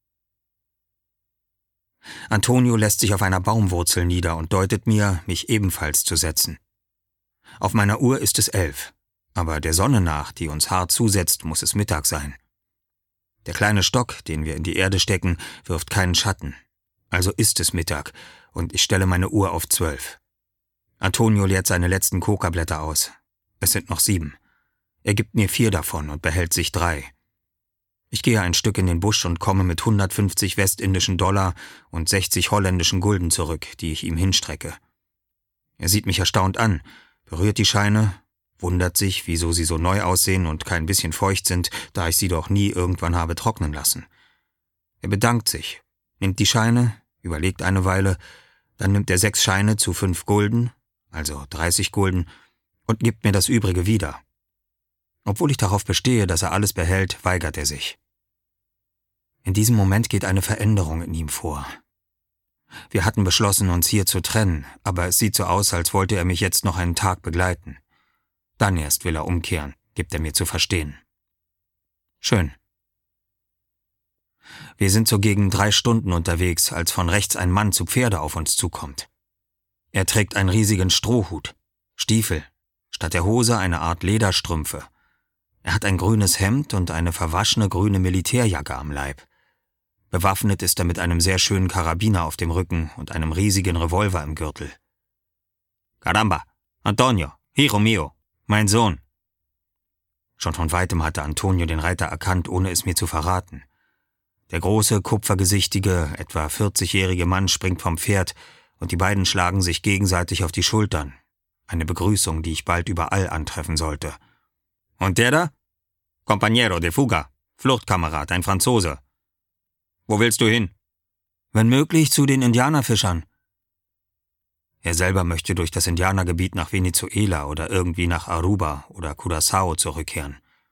Speaker 1: Antonio lässt sich auf einer Baumwurzel nieder und deutet mir, mich ebenfalls zu setzen. Auf meiner Uhr ist es 11, aber der Sonne nach, die uns hart zusetzt, muss es Mittag sein. Der kleine Stock, den wir in die Erde stecken, wirft keinen Schatten. Also ist es Mittag und ich stelle meine Uhr auf 12. Antonio leert seine letzten Kokablätter aus. Es sind noch 7. Er gibt mir 4 davon und behält sich 3. Ich gehe ein Stück in den Busch und komme mit 150 westindischen Dollar und 60 holländischen Gulden zurück, die ich ihm hinstrecke. Er sieht mich erstaunt an, berührt die Scheine, wundert sich, wieso sie so neu aussehen und kein bisschen feucht sind, da ich sie doch nie irgendwann habe trocknen lassen. Er bedankt sich, nimmt die Scheine, überlegt eine Weile, dann nimmt er 6 Scheine zu 5 Gulden, also 30 Gulden, und gibt mir das Übrige wieder. Obwohl ich darauf bestehe, dass er alles behält, weigert er sich. In diesem Moment geht eine Veränderung in ihm vor. Wir hatten beschlossen, uns hier zu trennen, aber es sieht so aus, als wollte er mich jetzt noch einen Tag begleiten. Dann erst will er umkehren, gibt er mir zu verstehen. Schön. Wir sind so gegen 3 Stunden unterwegs, als von rechts ein Mann zu Pferde auf uns zukommt. Er trägt einen riesigen Strohhut, Stiefel, statt der Hose eine Art Lederstrümpfe. Er hat ein grünes Hemd und eine verwaschene grüne Militärjacke am Leib. Bewaffnet ist er mit einem sehr schönen Karabiner auf dem Rücken und einem riesigen Revolver im Gürtel. »Caramba, Antonio, hijo mio, mein Sohn!« Schon von weitem hatte Antonio den Reiter erkannt, ohne es mir zu verraten. Der große, kupfergesichtige, etwa 40-jährige Mann springt vom Pferd und die beiden schlagen sich gegenseitig auf die Schultern. Eine Begrüßung, die ich bald überall antreffen sollte. »Und der da?« »Compañero de fuga, Fluchtkamerad, ein Franzose.« »Wo willst du hin?« »Wenn möglich zu den Indianerfischern.« Er selber möchte durch das Indianergebiet nach Venezuela oder irgendwie nach Aruba oder Curaçao zurückkehren.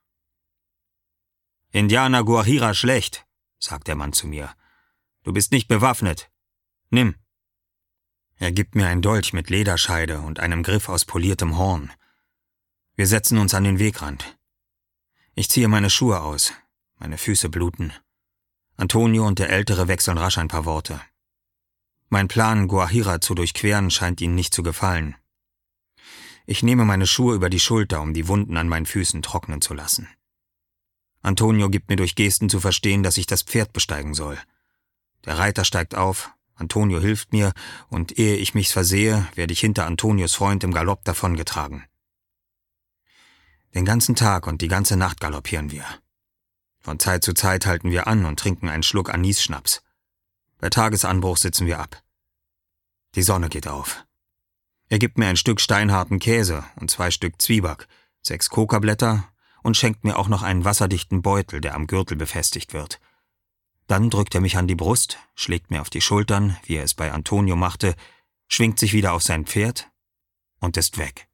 Speaker 1: »Indianer Guajira schlecht«, sagt der Mann zu mir. »Du bist nicht bewaffnet. Nimm.« Er gibt mir einen Dolch mit Lederscheide und einem Griff aus poliertem Horn. Wir setzen uns an den Wegrand. Ich ziehe meine Schuhe aus. Meine Füße bluten. Antonio und der Ältere wechseln rasch ein paar Worte. Mein Plan, Guajira zu durchqueren, scheint ihnen nicht zu gefallen. Ich nehme meine Schuhe über die Schulter, um die Wunden an meinen Füßen trocknen zu lassen. Antonio gibt mir durch Gesten zu verstehen, dass ich das Pferd besteigen soll. Der Reiter steigt auf, Antonio hilft mir, und ehe ich mich versehe, werde ich hinter Antonios Freund im Galopp davongetragen. Den ganzen Tag und die ganze Nacht galoppieren wir. Von Zeit zu Zeit halten wir an und trinken einen Schluck Anisschnaps. Bei Tagesanbruch sitzen wir ab. Die Sonne geht auf. Er gibt mir ein Stück steinharten Käse und 2 Stück Zwieback, 6 Kokablätter und schenkt mir auch noch einen wasserdichten Beutel, der am Gürtel befestigt wird. Dann drückt er mich an die Brust, schlägt mir auf die Schultern, wie er es bei Antonio machte, schwingt sich wieder auf sein Pferd und ist weg.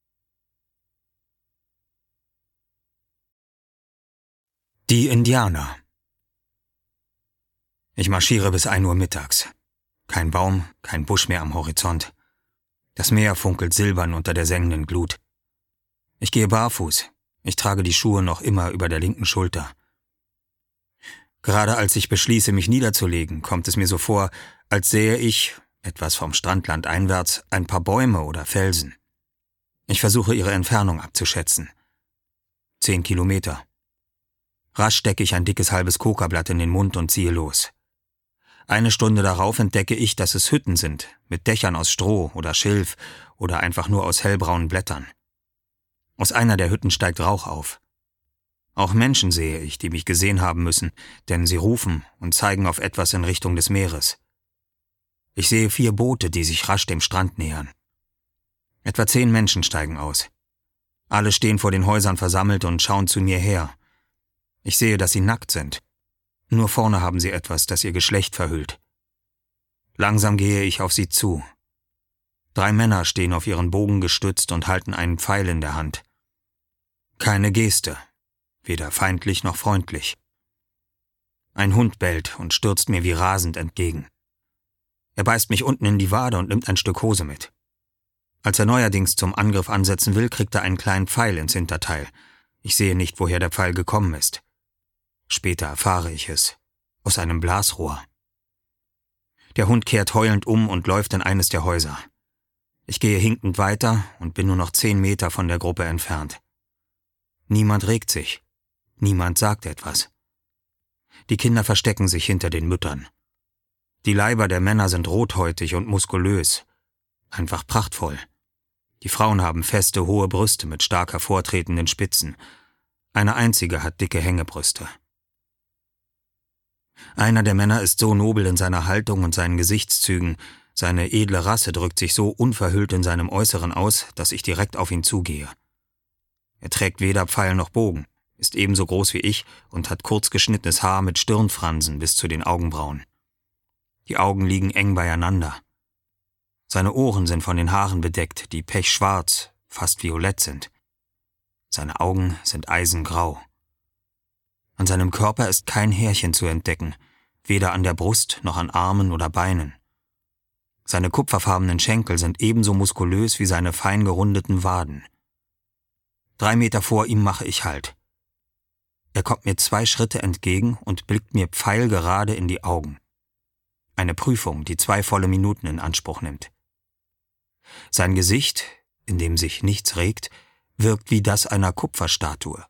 Speaker 1: Die Indianer. Ich marschiere bis 1 Uhr mittags. Kein Baum, kein Busch mehr am Horizont. Das Meer funkelt silbern unter der sengenden Glut. Ich gehe barfuß. Ich trage die Schuhe noch immer über der linken Schulter. Gerade als ich beschließe, mich niederzulegen, kommt es mir so vor, als sähe ich, etwas vom Strandland einwärts, ein paar Bäume oder Felsen. Ich versuche, ihre Entfernung abzuschätzen. 10 Kilometer. Rasch stecke ich ein dickes halbes Kokablatt in den Mund und ziehe los. 1 Stunde darauf entdecke ich, dass es Hütten sind, mit Dächern aus Stroh oder Schilf oder einfach nur aus hellbraunen Blättern. Aus einer der Hütten steigt Rauch auf. Auch Menschen sehe ich, die mich gesehen haben müssen, denn sie rufen und zeigen auf etwas in Richtung des Meeres. Ich sehe 4 Boote, die sich rasch dem Strand nähern. Etwa 10 Menschen steigen aus. Alle stehen vor den Häusern versammelt und schauen zu mir her. Ich sehe, dass sie nackt sind. Nur vorne haben sie etwas, das ihr Geschlecht verhüllt. Langsam gehe ich auf sie zu. 3 Männer stehen auf ihren Bogen gestützt und halten einen Pfeil in der Hand. Keine Geste, weder feindlich noch freundlich. Ein Hund bellt und stürzt mir wie rasend entgegen. Er beißt mich unten in die Wade und nimmt ein Stück Hose mit. Als er neuerdings zum Angriff ansetzen will, kriegt er einen kleinen Pfeil ins Hinterteil. Ich sehe nicht, woher der Pfeil gekommen ist. Später erfahre ich es. Aus einem Blasrohr. Der Hund kehrt heulend um und läuft in eines der Häuser. Ich gehe hinkend weiter und bin nur noch 10 Meter von der Gruppe entfernt. Niemand regt sich. Niemand sagt etwas. Die Kinder verstecken sich hinter den Müttern. Die Leiber der Männer sind rothäutig und muskulös. Einfach prachtvoll. Die Frauen haben feste, hohe Brüste mit stark hervortretenden Spitzen. Eine einzige hat dicke Hängebrüste. Einer der Männer ist so nobel in seiner Haltung und seinen Gesichtszügen, seine edle Rasse drückt sich so unverhüllt in seinem Äußeren aus, dass ich direkt auf ihn zugehe. Er trägt weder Pfeil noch Bogen, ist ebenso groß wie ich und hat kurz geschnittenes Haar mit Stirnfransen bis zu den Augenbrauen. Die Augen liegen eng beieinander. Seine Ohren sind von den Haaren bedeckt, die pechschwarz, fast violett sind. Seine Augen sind eisengrau. An seinem Körper ist kein Härchen zu entdecken, weder an der Brust noch an Armen oder Beinen. Seine kupferfarbenen Schenkel sind ebenso muskulös wie seine fein gerundeten Waden. 3 Meter vor ihm mache ich Halt. Er kommt mir 2 Schritte entgegen und blickt mir pfeilgerade in die Augen. Eine Prüfung, die 2 volle Minuten in Anspruch nimmt. Sein Gesicht, in dem sich nichts regt, wirkt wie das einer Kupferstatue.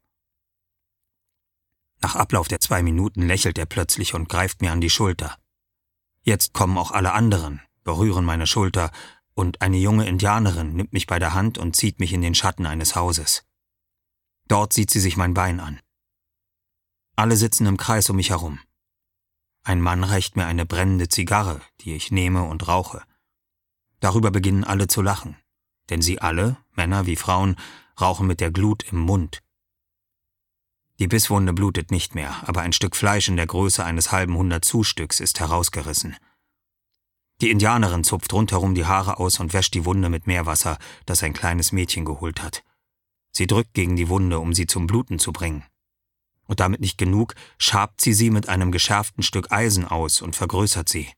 Speaker 1: Nach Ablauf der 2 Minuten lächelt er plötzlich und greift mir an die Schulter. Jetzt kommen auch alle anderen, berühren meine Schulter, und eine junge Indianerin nimmt mich bei der Hand und zieht mich in den Schatten eines Hauses. Dort sieht sie sich mein Bein an. Alle sitzen im Kreis um mich herum. Ein Mann reicht mir eine brennende Zigarre, die ich nehme und rauche. Darüber beginnen alle zu lachen, denn sie alle, Männer wie Frauen, rauchen mit der Glut im Mund. Die Bisswunde blutet nicht mehr, aber ein Stück Fleisch in der Größe eines halben 100-Zu-Stücks ist herausgerissen. Die Indianerin zupft rundherum die Haare aus und wäscht die Wunde mit Meerwasser, das ein kleines Mädchen geholt hat. Sie drückt gegen die Wunde, um sie zum Bluten zu bringen. Und damit nicht genug, schabt sie mit einem geschärften Stück Eisen aus und vergrößert sie.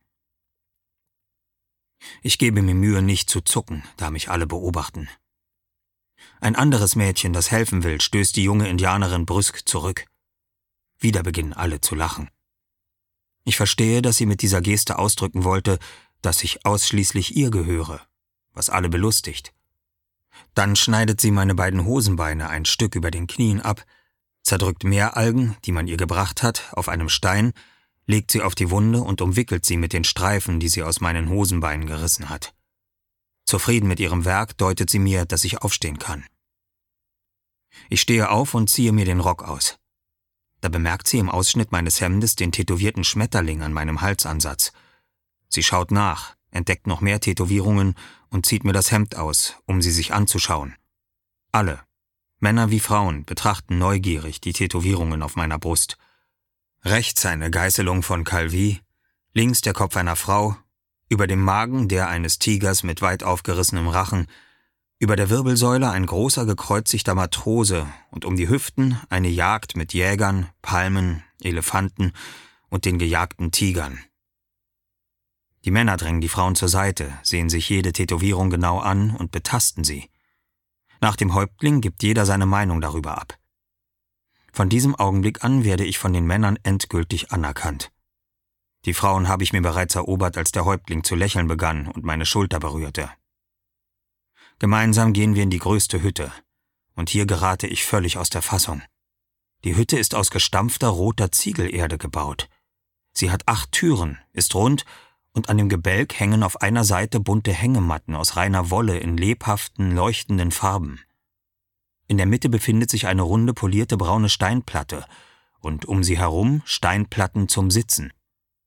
Speaker 1: Ich gebe mir Mühe, nicht zu zucken, da mich alle beobachten. Ein anderes Mädchen, das helfen will, stößt die junge Indianerin brüsk zurück. Wieder beginnen alle zu lachen. Ich verstehe, dass sie mit dieser Geste ausdrücken wollte, dass ich ausschließlich ihr gehöre, was alle belustigt. Dann schneidet sie meine beiden Hosenbeine ein Stück über den Knien ab, zerdrückt Meeralgen, die man ihr gebracht hat, auf einem Stein, legt sie auf die Wunde und umwickelt sie mit den Streifen, die sie aus meinen Hosenbeinen gerissen hat. Zufrieden mit ihrem Werk deutet sie mir, dass ich aufstehen kann. Ich stehe auf und ziehe mir den Rock aus. Da bemerkt sie im Ausschnitt meines Hemdes den tätowierten Schmetterling an meinem Halsansatz. Sie schaut nach, entdeckt noch mehr Tätowierungen und zieht mir das Hemd aus, um sie sich anzuschauen. Alle, Männer wie Frauen, betrachten neugierig die Tätowierungen auf meiner Brust. Rechts eine Geißelung von Calvi, links der Kopf einer Frau, über dem Magen der eines Tigers mit weit aufgerissenem Rachen, über der Wirbelsäule ein großer gekreuzigter Matrose und um die Hüften eine Jagd mit Jägern, Palmen, Elefanten und den gejagten Tigern. Die Männer drängen die Frauen zur Seite, sehen sich jede Tätowierung genau an und betasten sie. Nach dem Häuptling gibt jeder seine Meinung darüber ab. Von diesem Augenblick an werde ich von den Männern endgültig anerkannt. Die Frauen habe ich mir bereits erobert, als der Häuptling zu lächeln begann und meine Schulter berührte. Gemeinsam gehen wir in die größte Hütte, und hier gerate ich völlig aus der Fassung. Die Hütte ist aus gestampfter roter Ziegelerde gebaut. Sie hat 8 Türen, ist rund, und an dem Gebälk hängen auf einer Seite bunte Hängematten aus reiner Wolle in lebhaften, leuchtenden Farben. In der Mitte befindet sich eine runde, polierte braune Steinplatte und um sie herum Steinplatten zum Sitzen.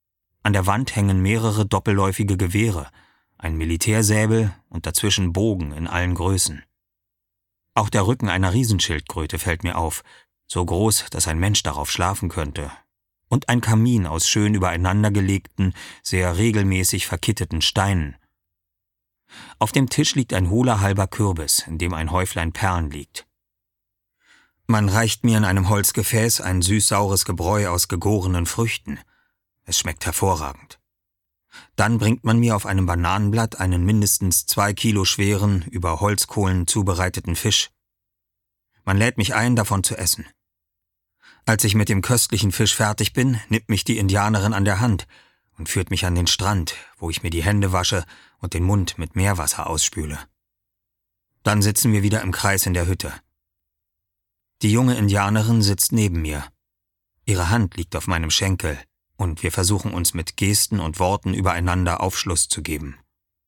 Speaker 1: An der Wand hängen mehrere doppelläufige Gewehre, ein Militärsäbel und dazwischen Bogen in allen Größen. Auch der Rücken einer Riesenschildkröte fällt mir auf, so groß, dass ein Mensch darauf schlafen könnte. Und ein Kamin aus schön übereinandergelegten, sehr regelmäßig verkitteten Steinen. Auf dem Tisch liegt ein hohler halber Kürbis, in dem ein Häuflein Perlen liegt. Man reicht mir in einem Holzgefäß ein süß-saures Gebräu aus gegorenen Früchten. Es schmeckt hervorragend. Dann bringt man mir auf einem Bananenblatt einen mindestens 2 Kilo schweren, über Holzkohlen zubereiteten Fisch. Man lädt mich ein, davon zu essen. Als ich mit dem köstlichen Fisch fertig bin, nimmt mich die Indianerin an der Hand und führt mich an den Strand, wo ich mir die Hände wasche und den Mund mit Meerwasser ausspüle. Dann sitzen wir wieder im Kreis in der Hütte. Die junge Indianerin sitzt neben mir. Ihre Hand liegt auf meinem Schenkel, und wir versuchen uns mit Gesten und Worten übereinander Aufschluss zu geben.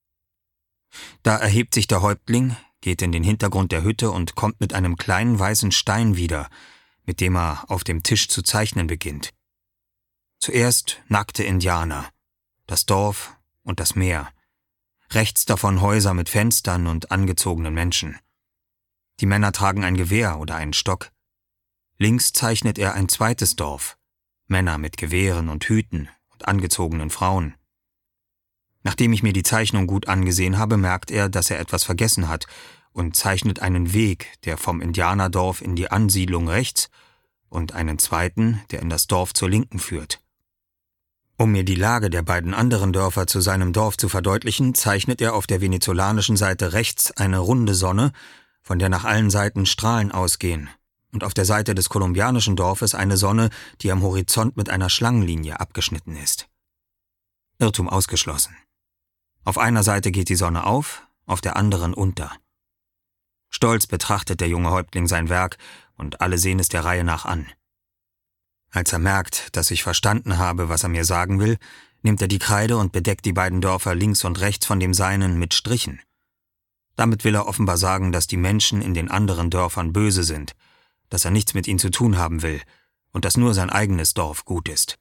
Speaker 1: Da erhebt sich der Häuptling, geht in den Hintergrund der Hütte und kommt mit einem kleinen weißen Stein wieder, mit dem er auf dem Tisch zu zeichnen beginnt. Zuerst nackte Indianer, das Dorf und das Meer, rechts davon Häuser mit Fenstern und angezogenen Menschen. Die Männer tragen ein Gewehr oder einen Stock. Links zeichnet er ein zweites Dorf, Männer mit Gewehren und Hüten und angezogenen Frauen. Nachdem ich mir die Zeichnung gut angesehen habe, merkt er, dass er etwas vergessen hat und zeichnet einen Weg, der vom Indianerdorf in die Ansiedlung rechts und einen zweiten, der in das Dorf zur Linken führt. Um mir die Lage der beiden anderen Dörfer zu seinem Dorf zu verdeutlichen, zeichnet er auf der venezolanischen Seite rechts eine runde Sonne, von der nach allen Seiten Strahlen ausgehen, und auf der Seite des kolumbianischen Dorfes eine Sonne, die am Horizont mit einer Schlangenlinie abgeschnitten ist. Irrtum ausgeschlossen. Auf einer Seite geht die Sonne auf, auf der anderen unter. Stolz betrachtet der junge Häuptling sein Werk, und alle sehen es der Reihe nach an. Als er merkt, dass ich verstanden habe, was er mir sagen will, nimmt er die Kreide und bedeckt die beiden Dörfer links und rechts von dem seinen mit Strichen. Damit will er offenbar sagen, dass die Menschen in den anderen Dörfern böse sind, dass er nichts mit ihnen zu tun haben will und dass nur sein eigenes Dorf gut ist.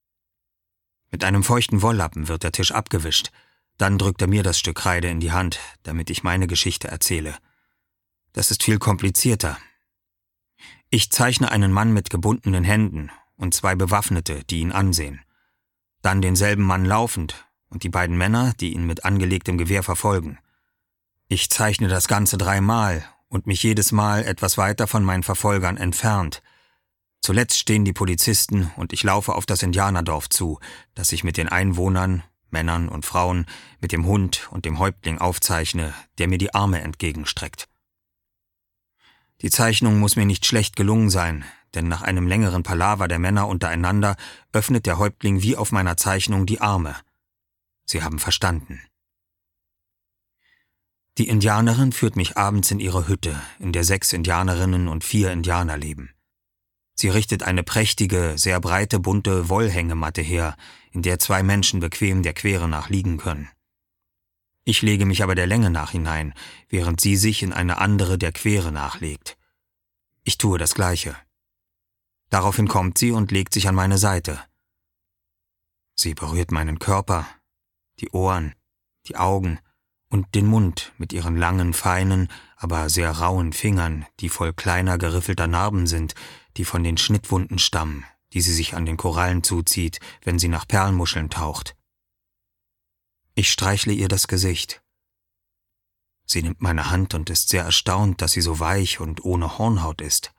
Speaker 1: Mit einem feuchten Wolllappen wird der Tisch abgewischt, dann drückt er mir das Stück Kreide in die Hand, damit ich meine Geschichte erzähle. Das ist viel komplizierter. Ich zeichne einen Mann mit gebundenen Händen und 2 Bewaffnete, die ihn ansehen. Dann denselben Mann laufend und die beiden Männer, die ihn mit angelegtem Gewehr verfolgen. Ich zeichne das Ganze 3 Mal und mich jedes Mal etwas weiter von meinen Verfolgern entfernt. Zuletzt stehen die Polizisten und ich laufe auf das Indianerdorf zu, das ich mit den Einwohnern, Männern und Frauen, mit dem Hund und dem Häuptling aufzeichne, der mir die Arme entgegenstreckt. Die Zeichnung muss mir nicht schlecht gelungen sein, denn nach einem längeren Palaver der Männer untereinander öffnet der Häuptling wie auf meiner Zeichnung die Arme. Sie haben verstanden. Die Indianerin führt mich abends in ihre Hütte, in der 6 Indianerinnen und 4 Indianer leben. Sie richtet eine prächtige, sehr breite, bunte Wollhängematte her, in der 2 Menschen bequem der Quere nach liegen können. Ich lege mich aber der Länge nach hinein, während sie sich in eine andere der Quere nachlegt. Ich tue das Gleiche. Daraufhin kommt sie und legt sich an meine Seite. Sie berührt meinen Körper, die Ohren, die Augen und den Mund mit ihren langen, feinen, aber sehr rauen Fingern, die voll kleiner, geriffelter Narben sind, die von den Schnittwunden stammen, die sie sich an den Korallen zuzieht, wenn sie nach Perlmuscheln taucht. Ich streichle ihr das Gesicht. Sie nimmt meine Hand und ist sehr erstaunt, dass sie so weich und ohne Hornhaut ist.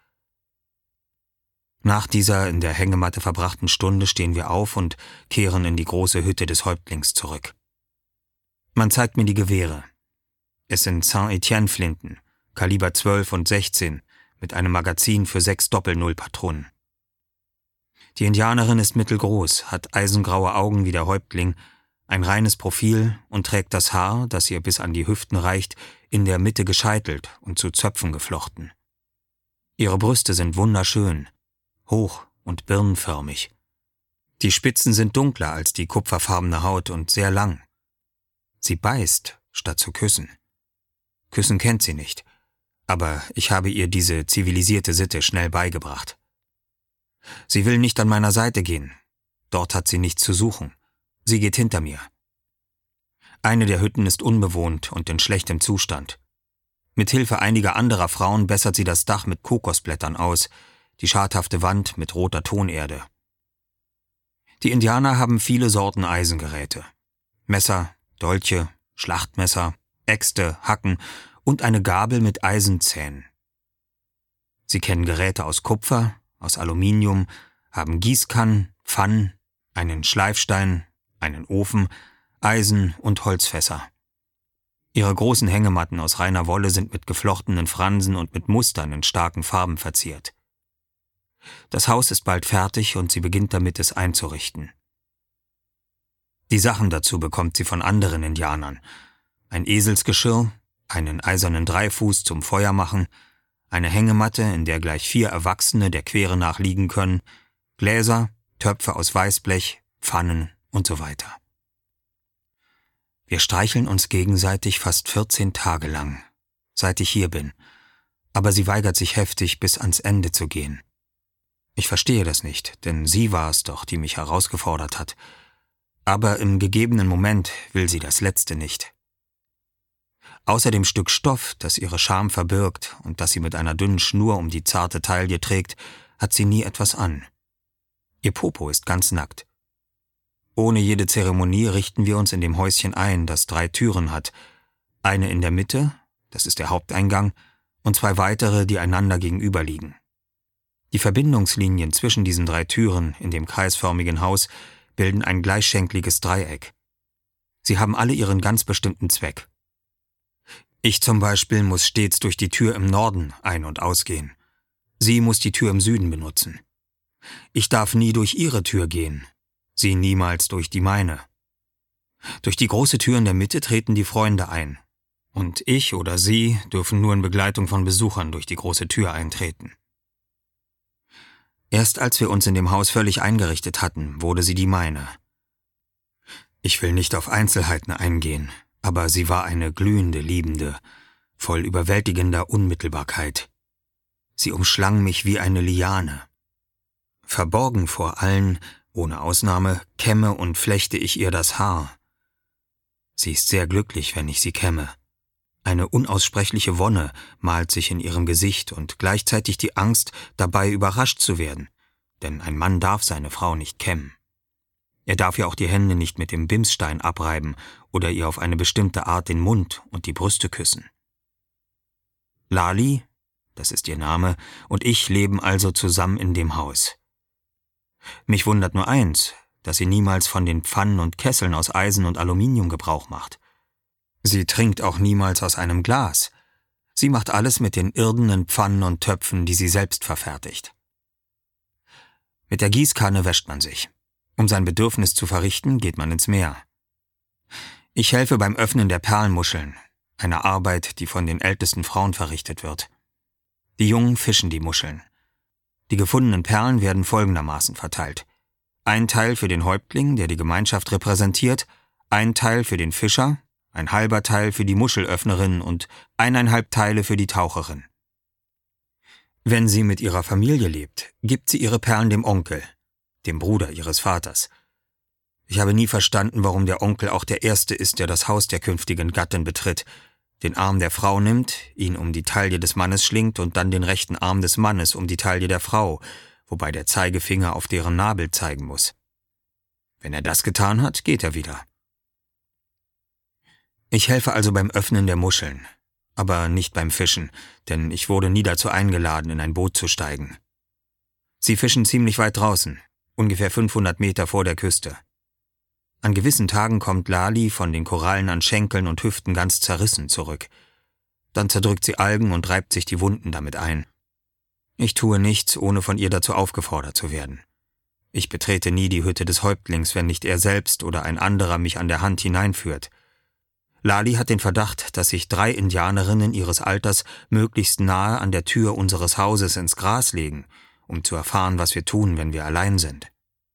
Speaker 1: Nach dieser in der Hängematte verbrachten Stunde stehen wir auf und kehren in die große Hütte des Häuptlings zurück. Man zeigt mir die Gewehre. Es sind Saint-Étienne-Flinten, Kaliber 12 und 16, mit einem Magazin für 6 Doppel-0-Patronen. Die Indianerin ist mittelgroß, hat eisengraue Augen wie der Häuptling, ein reines Profil und trägt das Haar, das ihr bis an die Hüften reicht, in der Mitte gescheitelt und zu Zöpfen geflochten. Ihre Brüste sind wunderschön, hoch und birnenförmig. Die Spitzen sind dunkler als die kupferfarbene Haut und sehr lang. Sie beißt, statt zu küssen. Küssen kennt sie nicht, aber ich habe ihr diese zivilisierte Sitte schnell beigebracht. Sie will nicht an meiner Seite gehen, dort hat sie nichts zu suchen, Sie geht hinter mir. Eine der Hütten ist unbewohnt und in schlechtem Zustand. Mit Hilfe einiger anderer Frauen bessert sie das Dach mit Kokosblättern aus, die schadhafte Wand mit roter Tonerde. Die Indianer haben viele Sorten Eisengeräte. Messer, Dolche, Schlachtmesser, Äxte, Hacken und eine Gabel mit Eisenzähnen. Sie kennen Geräte aus Kupfer, aus Aluminium, haben Gießkannen, Pfannen, einen Schleifstein, einen Ofen, Eisen und Holzfässer. Ihre großen Hängematten aus reiner Wolle sind mit geflochtenen Fransen und mit Mustern in starken Farben verziert. Das Haus ist bald fertig und sie beginnt damit, es einzurichten. Die Sachen dazu bekommt sie von anderen Indianern. Ein Eselsgeschirr, einen eisernen Dreifuß zum Feuer machen, eine Hängematte, in der gleich 4 Erwachsene der Quere nach liegen können, Gläser, Töpfe aus Weißblech, Pfannen und so weiter. Wir streicheln uns gegenseitig fast 14 Tage lang, seit ich hier bin, aber sie weigert sich heftig, bis ans Ende zu gehen. Ich verstehe das nicht, denn sie war es doch, die mich herausgefordert hat. Aber im gegebenen Moment will sie das Letzte nicht. Außer dem Stück Stoff, das ihre Scham verbirgt und das sie mit einer dünnen Schnur um die zarte Taille trägt, hat sie nie etwas an. Ihr Popo ist ganz nackt. Ohne jede Zeremonie richten wir uns in dem Häuschen ein, das 3 Türen hat. Eine in der Mitte, das ist der Haupteingang, und 2 weitere, die einander gegenüberliegen. Die Verbindungslinien zwischen diesen 3 Türen in dem kreisförmigen Haus bilden ein gleichschenkliges Dreieck. Sie haben alle ihren ganz bestimmten Zweck. Ich zum Beispiel muss stets durch die Tür im Norden ein- und ausgehen. Sie muss die Tür im Süden benutzen. Ich darf nie durch ihre Tür gehen, sie niemals durch die meine. Durch die große Tür in der Mitte treten die Freunde ein, und ich oder sie dürfen nur in Begleitung von Besuchern durch die große Tür eintreten. Erst als wir uns in dem Haus völlig eingerichtet hatten, wurde sie die meine. Ich will nicht auf Einzelheiten eingehen, aber sie war eine glühende Liebende, voll überwältigender Unmittelbarkeit. Sie umschlang mich wie eine Liane. Verborgen vor allen, ohne Ausnahme, kämme und flechte ich ihr das Haar. Sie ist sehr glücklich, wenn ich sie kämme. Eine unaussprechliche Wonne malt sich in ihrem Gesicht und gleichzeitig die Angst, dabei überrascht zu werden, denn ein Mann darf seine Frau nicht kämmen. Er darf ihr auch die Hände nicht mit dem Bimsstein abreiben oder ihr auf eine bestimmte Art den Mund und die Brüste küssen. Lali, das ist ihr Name, und ich leben also zusammen in dem Haus. Mich wundert nur eins, dass sie niemals von den Pfannen und Kesseln aus Eisen und Aluminium Gebrauch macht. Sie trinkt auch niemals aus einem Glas. Sie macht alles mit den irdenen Pfannen und Töpfen, die sie selbst verfertigt. Mit der Gießkanne wäscht man sich. Um sein Bedürfnis zu verrichten, geht man ins Meer. Ich helfe beim Öffnen der Perlmuscheln, eine Arbeit, die von den ältesten Frauen verrichtet wird. Die Jungen fischen die Muscheln. Die gefundenen Perlen werden folgendermaßen verteilt: ein Teil für den Häuptling, der die Gemeinschaft repräsentiert, ein Teil für den Fischer, ein halber Teil für die Muschelöffnerin und 1,5 Teile für die Taucherin. Wenn sie mit ihrer Familie lebt, gibt sie ihre Perlen dem Onkel, dem Bruder ihres Vaters. Ich habe nie verstanden, warum der Onkel auch der Erste ist, der das Haus der künftigen Gattin betritt, den Arm der Frau nimmt, ihn um die Taille des Mannes schlingt und dann den rechten Arm des Mannes um die Taille der Frau, wobei der Zeigefinger auf deren Nabel zeigen muss. Wenn er das getan hat, geht er wieder. Ich helfe also beim Öffnen der Muscheln, aber nicht beim Fischen, denn ich wurde nie dazu eingeladen, in ein Boot zu steigen. Sie fischen ziemlich weit draußen, ungefähr 500 Meter vor der Küste. An gewissen Tagen kommt Lali von den Korallen an Schenkeln und Hüften ganz zerrissen zurück. Dann zerdrückt sie Algen und reibt sich die Wunden damit ein. Ich tue nichts, ohne von ihr dazu aufgefordert zu werden. Ich betrete nie die Hütte des Häuptlings, wenn nicht er selbst oder ein anderer mich an der Hand hineinführt. Lali hat den Verdacht, dass sich 3 Indianerinnen ihres Alters möglichst nahe an der Tür unseres Hauses ins Gras legen, um zu erfahren, was wir tun, wenn wir allein sind.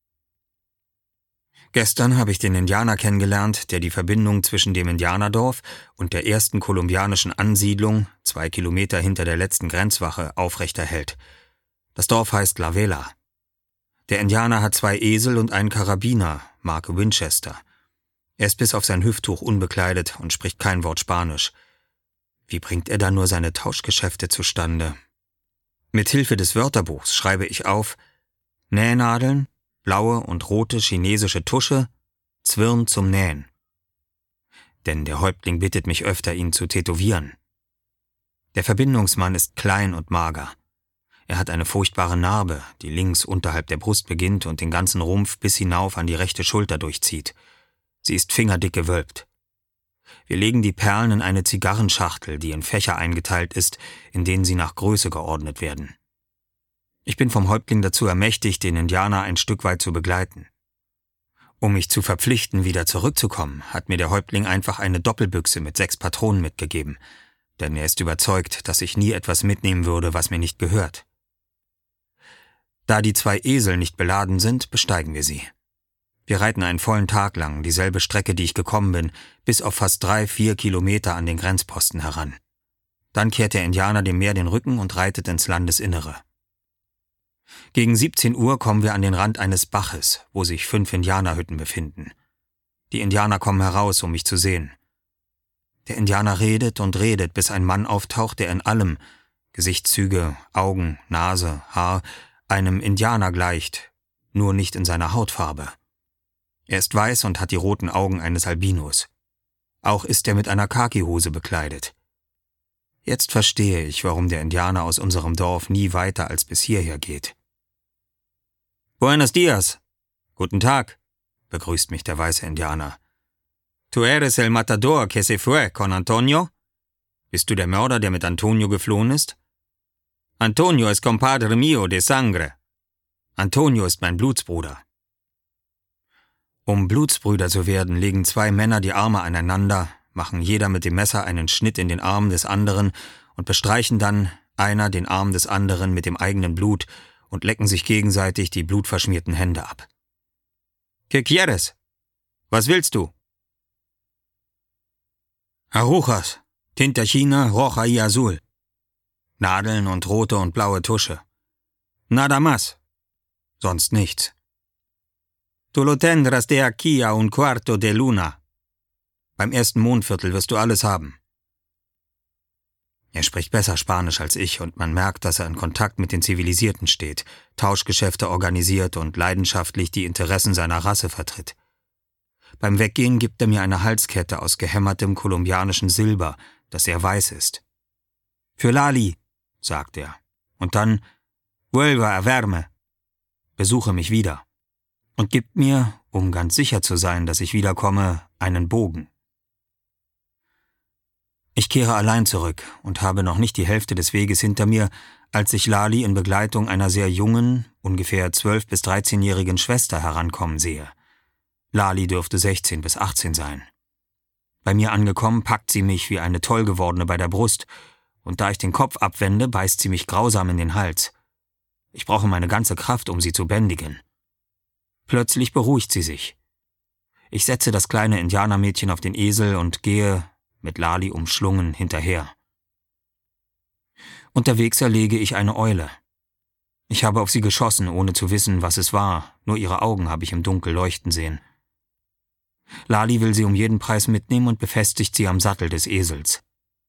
Speaker 1: Gestern habe ich den Indianer kennengelernt, der die Verbindung zwischen dem Indianerdorf und der ersten kolumbianischen Ansiedlung, 2 Kilometer hinter der letzten Grenzwache, aufrechterhält. Das Dorf heißt La Vela. Der Indianer hat 2 Esel und einen Karabiner, Marke Winchester. Er ist bis auf sein Hüfttuch unbekleidet und spricht kein Wort Spanisch. Wie bringt er da nur seine Tauschgeschäfte zustande? Mit Hilfe des Wörterbuchs schreibe ich auf: Nähnadeln, blaue und rote chinesische Tusche, Zwirn zum Nähen. Denn der Häuptling bittet mich öfter, ihn zu tätowieren. Der Verbindungsmann ist klein und mager. Er hat eine furchtbare Narbe, die links unterhalb der Brust beginnt und den ganzen Rumpf bis hinauf an die rechte Schulter durchzieht. Sie ist fingerdick gewölbt. Wir legen die Perlen in eine Zigarrenschachtel, die in Fächer eingeteilt ist, in denen sie nach Größe geordnet werden. Ich bin vom Häuptling dazu ermächtigt, den Indianer ein Stück weit zu begleiten. Um mich zu verpflichten, wieder zurückzukommen, hat mir der Häuptling einfach eine Doppelbüchse mit 6 Patronen mitgegeben, denn er ist überzeugt, dass ich nie etwas mitnehmen würde, was mir nicht gehört. Da die 2 Esel nicht beladen sind, besteigen wir sie. Wir reiten einen vollen Tag lang, dieselbe Strecke, die ich gekommen bin, bis auf fast 3-4 Kilometer an den Grenzposten heran. Dann kehrt der Indianer dem Meer den Rücken und reitet ins Landesinnere. Gegen 17 Uhr kommen wir an den Rand eines Baches, wo sich 5 Indianerhütten befinden. Die Indianer kommen heraus, um mich zu sehen. Der Indianer redet und redet, bis ein Mann auftaucht, der in allem, Gesichtszüge, Augen, Nase, Haar, einem Indianer gleicht, nur nicht in seiner Hautfarbe. Er ist weiß und hat die roten Augen eines Albinos. Auch ist er mit einer Khakihose bekleidet. Jetzt verstehe ich, warum der Indianer aus unserem Dorf nie weiter als bis hierher geht. Buenos dias. Guten Tag, begrüßt mich der weiße Indianer. Tu eres el matador que se fue con Antonio? Bist du der Mörder, der mit Antonio geflohen ist? Antonio es compadre mio de sangre. Antonio ist mein Blutsbruder. Um Blutsbrüder zu werden, legen 2 Männer die Arme aneinander, machen jeder mit dem Messer einen Schnitt in den Arm des anderen und bestreichen dann einer den Arm des anderen mit dem eigenen Blut und lecken sich gegenseitig die blutverschmierten Hände ab. ¿Qué quieres? Was willst du? Agujas, Tinta China, roja y azul. Nadeln und rote und blaue Tusche. Nada más. Sonst nichts. Tu lo tendrás de aquí a un cuarto de luna. Beim 1. Mondviertel wirst du alles haben. Er spricht besser Spanisch als ich und man merkt, dass er in Kontakt mit den Zivilisierten steht, Tauschgeschäfte organisiert und leidenschaftlich die Interessen seiner Rasse vertritt. Beim Weggehen gibt er mir eine Halskette aus gehämmertem kolumbianischen Silber, das sehr weiß ist. Für Lali, sagt er. Und dann, vuelva a verme, besuche mich wieder. Und gibt mir, um ganz sicher zu sein, dass ich wiederkomme, einen Bogen. Ich kehre allein zurück und habe noch nicht die Hälfte des Weges hinter mir, als ich Lali in Begleitung einer sehr jungen, ungefähr 12- bis 13-jährigen Schwester herankommen sehe. Lali dürfte 16 bis 18 sein. Bei mir angekommen, packt sie mich wie eine Tollgewordene bei der Brust, und da ich den Kopf abwende, beißt sie mich grausam in den Hals. Ich brauche meine ganze Kraft, um sie zu bändigen. Plötzlich beruhigt sie sich. Ich setze das kleine Indianermädchen auf den Esel und gehe, mit Lali umschlungen, hinterher. Unterwegs erlege ich eine Eule. Ich habe auf sie geschossen, ohne zu wissen, was es war, nur ihre Augen habe ich im Dunkel leuchten sehen. Lali will sie um jeden Preis mitnehmen und befestigt sie am Sattel des Esels.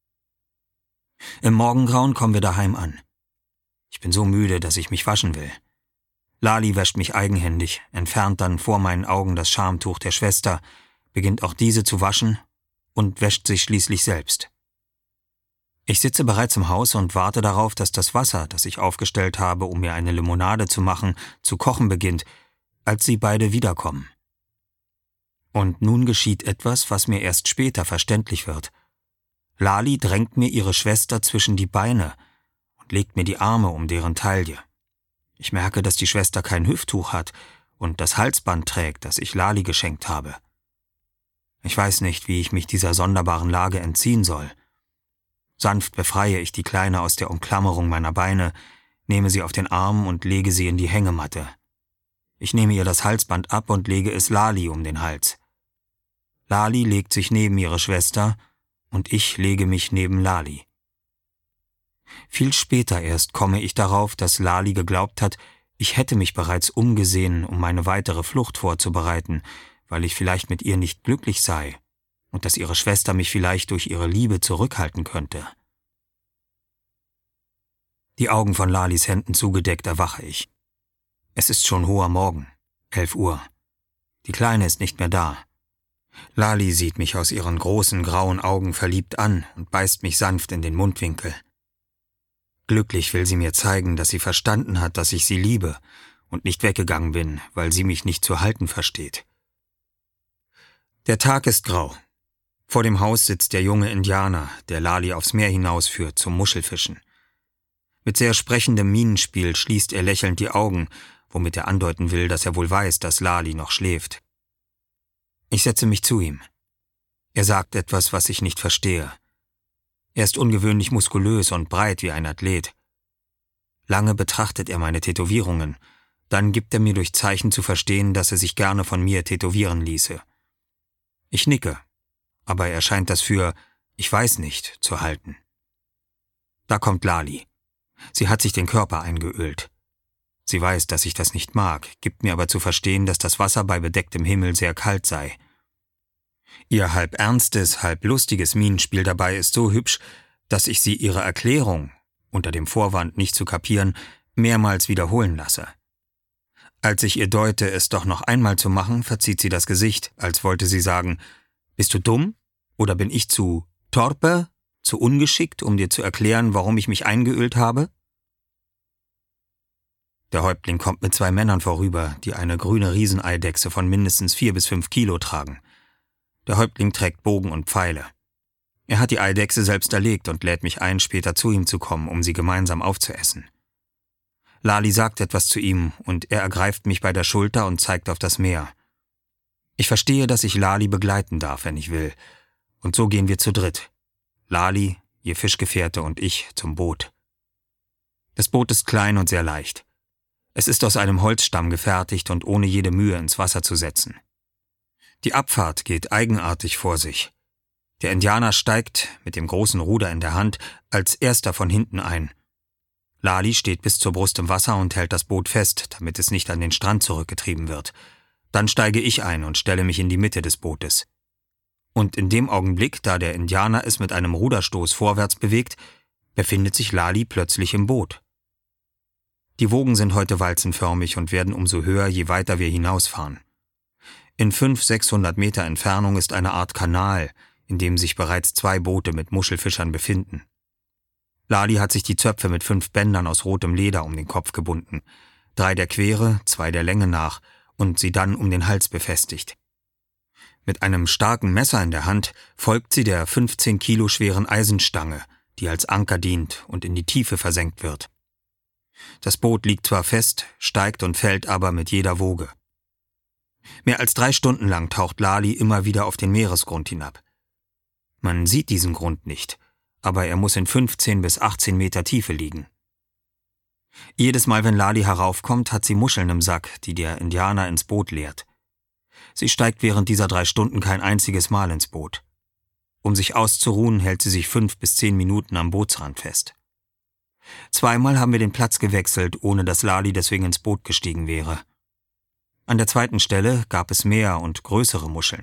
Speaker 1: Im Morgengrauen kommen wir daheim an. Ich bin so müde, dass ich mich waschen will. Lali wäscht mich eigenhändig, entfernt dann vor meinen Augen das Schamtuch der Schwester, beginnt auch diese zu waschen und wäscht sich schließlich selbst. Ich sitze bereits im Haus und warte darauf, dass das Wasser, das ich aufgestellt habe, um mir eine Limonade zu machen, zu kochen beginnt, als sie beide wiederkommen. Und nun geschieht etwas, was mir erst später verständlich wird. Lali drängt mir ihre Schwester zwischen die Beine und legt mir die Arme um deren Taille. Ich merke, dass die Schwester kein Hüfttuch hat und das Halsband trägt, das ich Lali geschenkt habe. Ich weiß nicht, wie ich mich dieser sonderbaren Lage entziehen soll. Sanft befreie ich die Kleine aus der Umklammerung meiner Beine, nehme sie auf den Arm und lege sie in die Hängematte. Ich nehme ihr das Halsband ab und lege es Lali um den Hals. Lali legt sich neben ihre Schwester und ich lege mich neben Lali. Viel später erst komme ich darauf, dass Lali geglaubt hat, Ich hätte mich bereits umgesehen, um meine weitere Flucht vorzubereiten, weil ich vielleicht mit ihr nicht glücklich sei und dass ihre Schwester mich vielleicht durch ihre Liebe zurückhalten könnte. Die Augen von Lalis Händen zugedeckt erwache ich. Es ist schon hoher Morgen, 11 Uhr. Die Kleine ist nicht mehr da. Lali sieht mich aus ihren großen grauen Augen verliebt an und beißt mich sanft in den Mundwinkel. Glücklich will sie mir zeigen, dass sie verstanden hat, dass ich sie liebe und nicht weggegangen bin, weil sie mich nicht zu halten versteht. Der Tag ist grau. Vor dem Haus sitzt der junge Indianer, der Lali aufs Meer hinausführt zum Muschelfischen. Mit sehr sprechendem Mienenspiel schließt er lächelnd die Augen, womit er andeuten will, dass er wohl weiß, dass Lali noch schläft. Ich setze mich zu ihm. Er sagt etwas, was ich nicht verstehe. Er ist ungewöhnlich muskulös und breit wie ein Athlet. Lange betrachtet er meine Tätowierungen, dann gibt er mir durch Zeichen zu verstehen, dass er sich gerne von mir tätowieren ließe. Ich nicke, aber er scheint das für »ich weiß nicht« zu halten. Da kommt Lali. Sie hat sich den Körper eingeölt. Sie weiß, dass ich das nicht mag, gibt mir aber zu verstehen, dass das Wasser bei bedecktem Himmel sehr kalt sei. Ihr halb ernstes, halb lustiges Mienenspiel dabei ist so hübsch, dass ich sie ihre Erklärung, unter dem Vorwand nicht zu kapieren, mehrmals wiederholen lasse. Als ich ihr deute, es doch noch einmal zu machen, verzieht sie das Gesicht, als wollte sie sagen, »Bist du dumm? Oder bin ich zu torpe, zu ungeschickt, um dir zu erklären, warum ich mich eingeölt habe?« Der Häuptling kommt mit 2 Männern vorüber, die eine grüne Rieseneidechse von mindestens 4 bis 5 Kilo tragen. Der Häuptling trägt Bogen und Pfeile. Er hat die Eidechse selbst erlegt und lädt mich ein, später zu ihm zu kommen, um sie gemeinsam aufzuessen. Lali sagt etwas zu ihm und er ergreift mich bei der Schulter und zeigt auf das Meer. Ich verstehe, dass ich Lali begleiten darf, wenn ich will. Und so gehen wir zu dritt. Lali, ihr Fischgefährte und ich zum Boot. Das Boot ist klein und sehr leicht. Es ist aus einem Holzstamm gefertigt und ohne jede Mühe ins Wasser zu setzen. Die Abfahrt geht eigenartig vor sich. Der Indianer steigt, mit dem großen Ruder in der Hand, als erster von hinten ein. Lali steht bis zur Brust im Wasser und hält das Boot fest, damit es nicht an den Strand zurückgetrieben wird. Dann steige ich ein und stelle mich in die Mitte des Bootes. Und in dem Augenblick, da der Indianer es mit einem Ruderstoß vorwärts bewegt, befindet sich Lali plötzlich im Boot. Die Wogen sind heute walzenförmig und werden umso höher, je weiter wir hinausfahren. In 500-600 Meter Entfernung ist eine Art Kanal, in dem sich bereits 2 Boote mit Muschelfischern befinden. Lali hat sich die Zöpfe mit 5 Bändern aus rotem Leder um den Kopf gebunden, 3 der Quere, 2 der Länge nach und sie dann um den Hals befestigt. Mit einem starken Messer in der Hand folgt sie der 15 Kilo schweren Eisenstange, die als Anker dient und in die Tiefe versenkt wird. Das Boot liegt zwar fest, steigt und fällt aber mit jeder Woge. Mehr als 3 Stunden lang taucht Lali immer wieder auf den Meeresgrund hinab. Man sieht diesen Grund nicht, aber er muss in 15 bis 18 Meter Tiefe liegen. Jedes Mal, wenn Lali heraufkommt, hat sie Muscheln im Sack, die der Indianer ins Boot leert. Sie steigt während dieser 3 Stunden kein einziges Mal ins Boot. Um sich auszuruhen, hält sie sich 5 bis 10 Minuten am Bootsrand fest. 2-mal haben wir den Platz gewechselt, ohne dass Lali deswegen ins Boot gestiegen wäre. An der 2. Stelle gab es mehr und größere Muscheln.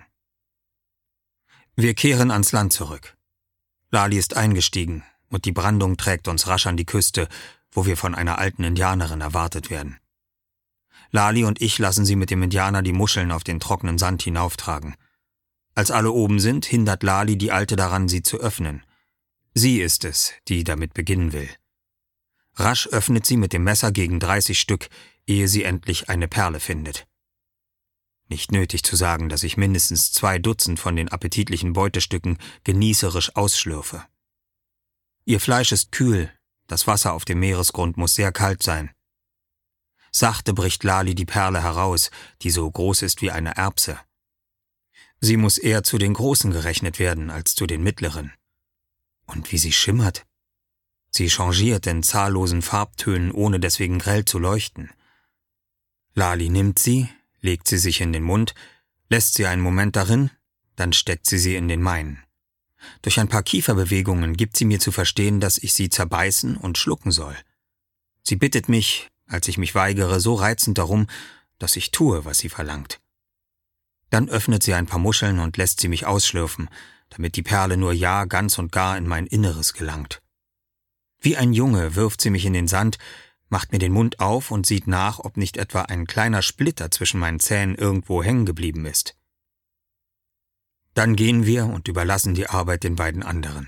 Speaker 1: Wir kehren ans Land zurück. Lali ist eingestiegen und die Brandung trägt uns rasch an die Küste, wo wir von einer alten Indianerin erwartet werden. Lali und ich lassen sie mit dem Indianer die Muscheln auf den trockenen Sand hinauftragen. Als alle oben sind, hindert Lali die Alte daran, sie zu öffnen. Sie ist es, die damit beginnen will. Rasch öffnet sie mit dem Messer gegen 30 Stück, ehe sie endlich eine Perle findet. Nicht nötig zu sagen, dass ich mindestens 2 Dutzend von den appetitlichen Beutestücken genießerisch ausschlürfe. Ihr Fleisch ist kühl, das Wasser auf dem Meeresgrund muss sehr kalt sein. Sachte bricht Lali die Perle heraus, die so groß ist wie eine Erbse. Sie muss eher zu den Großen gerechnet werden als zu den Mittleren. Und wie sie schimmert! Sie changiert in zahllosen Farbtönen, ohne deswegen grell zu leuchten. Lali nimmt sie, legt sie sich in den Mund, lässt sie einen Moment darin, dann steckt sie in den meinen. Durch ein paar Kieferbewegungen gibt sie mir zu verstehen, dass ich sie zerbeißen und schlucken soll. Sie bittet mich, als ich mich weigere, so reizend darum, dass ich tue, was sie verlangt. Dann öffnet sie ein paar Muscheln und lässt sie mich ausschlürfen, damit die Perle nur ja ganz und gar in mein Inneres gelangt. Wie ein Junge wirft sie mich in den Sand, macht mir den Mund auf und sieht nach, ob nicht etwa ein kleiner Splitter zwischen meinen Zähnen irgendwo hängen geblieben ist. Dann gehen wir und überlassen die Arbeit den beiden anderen.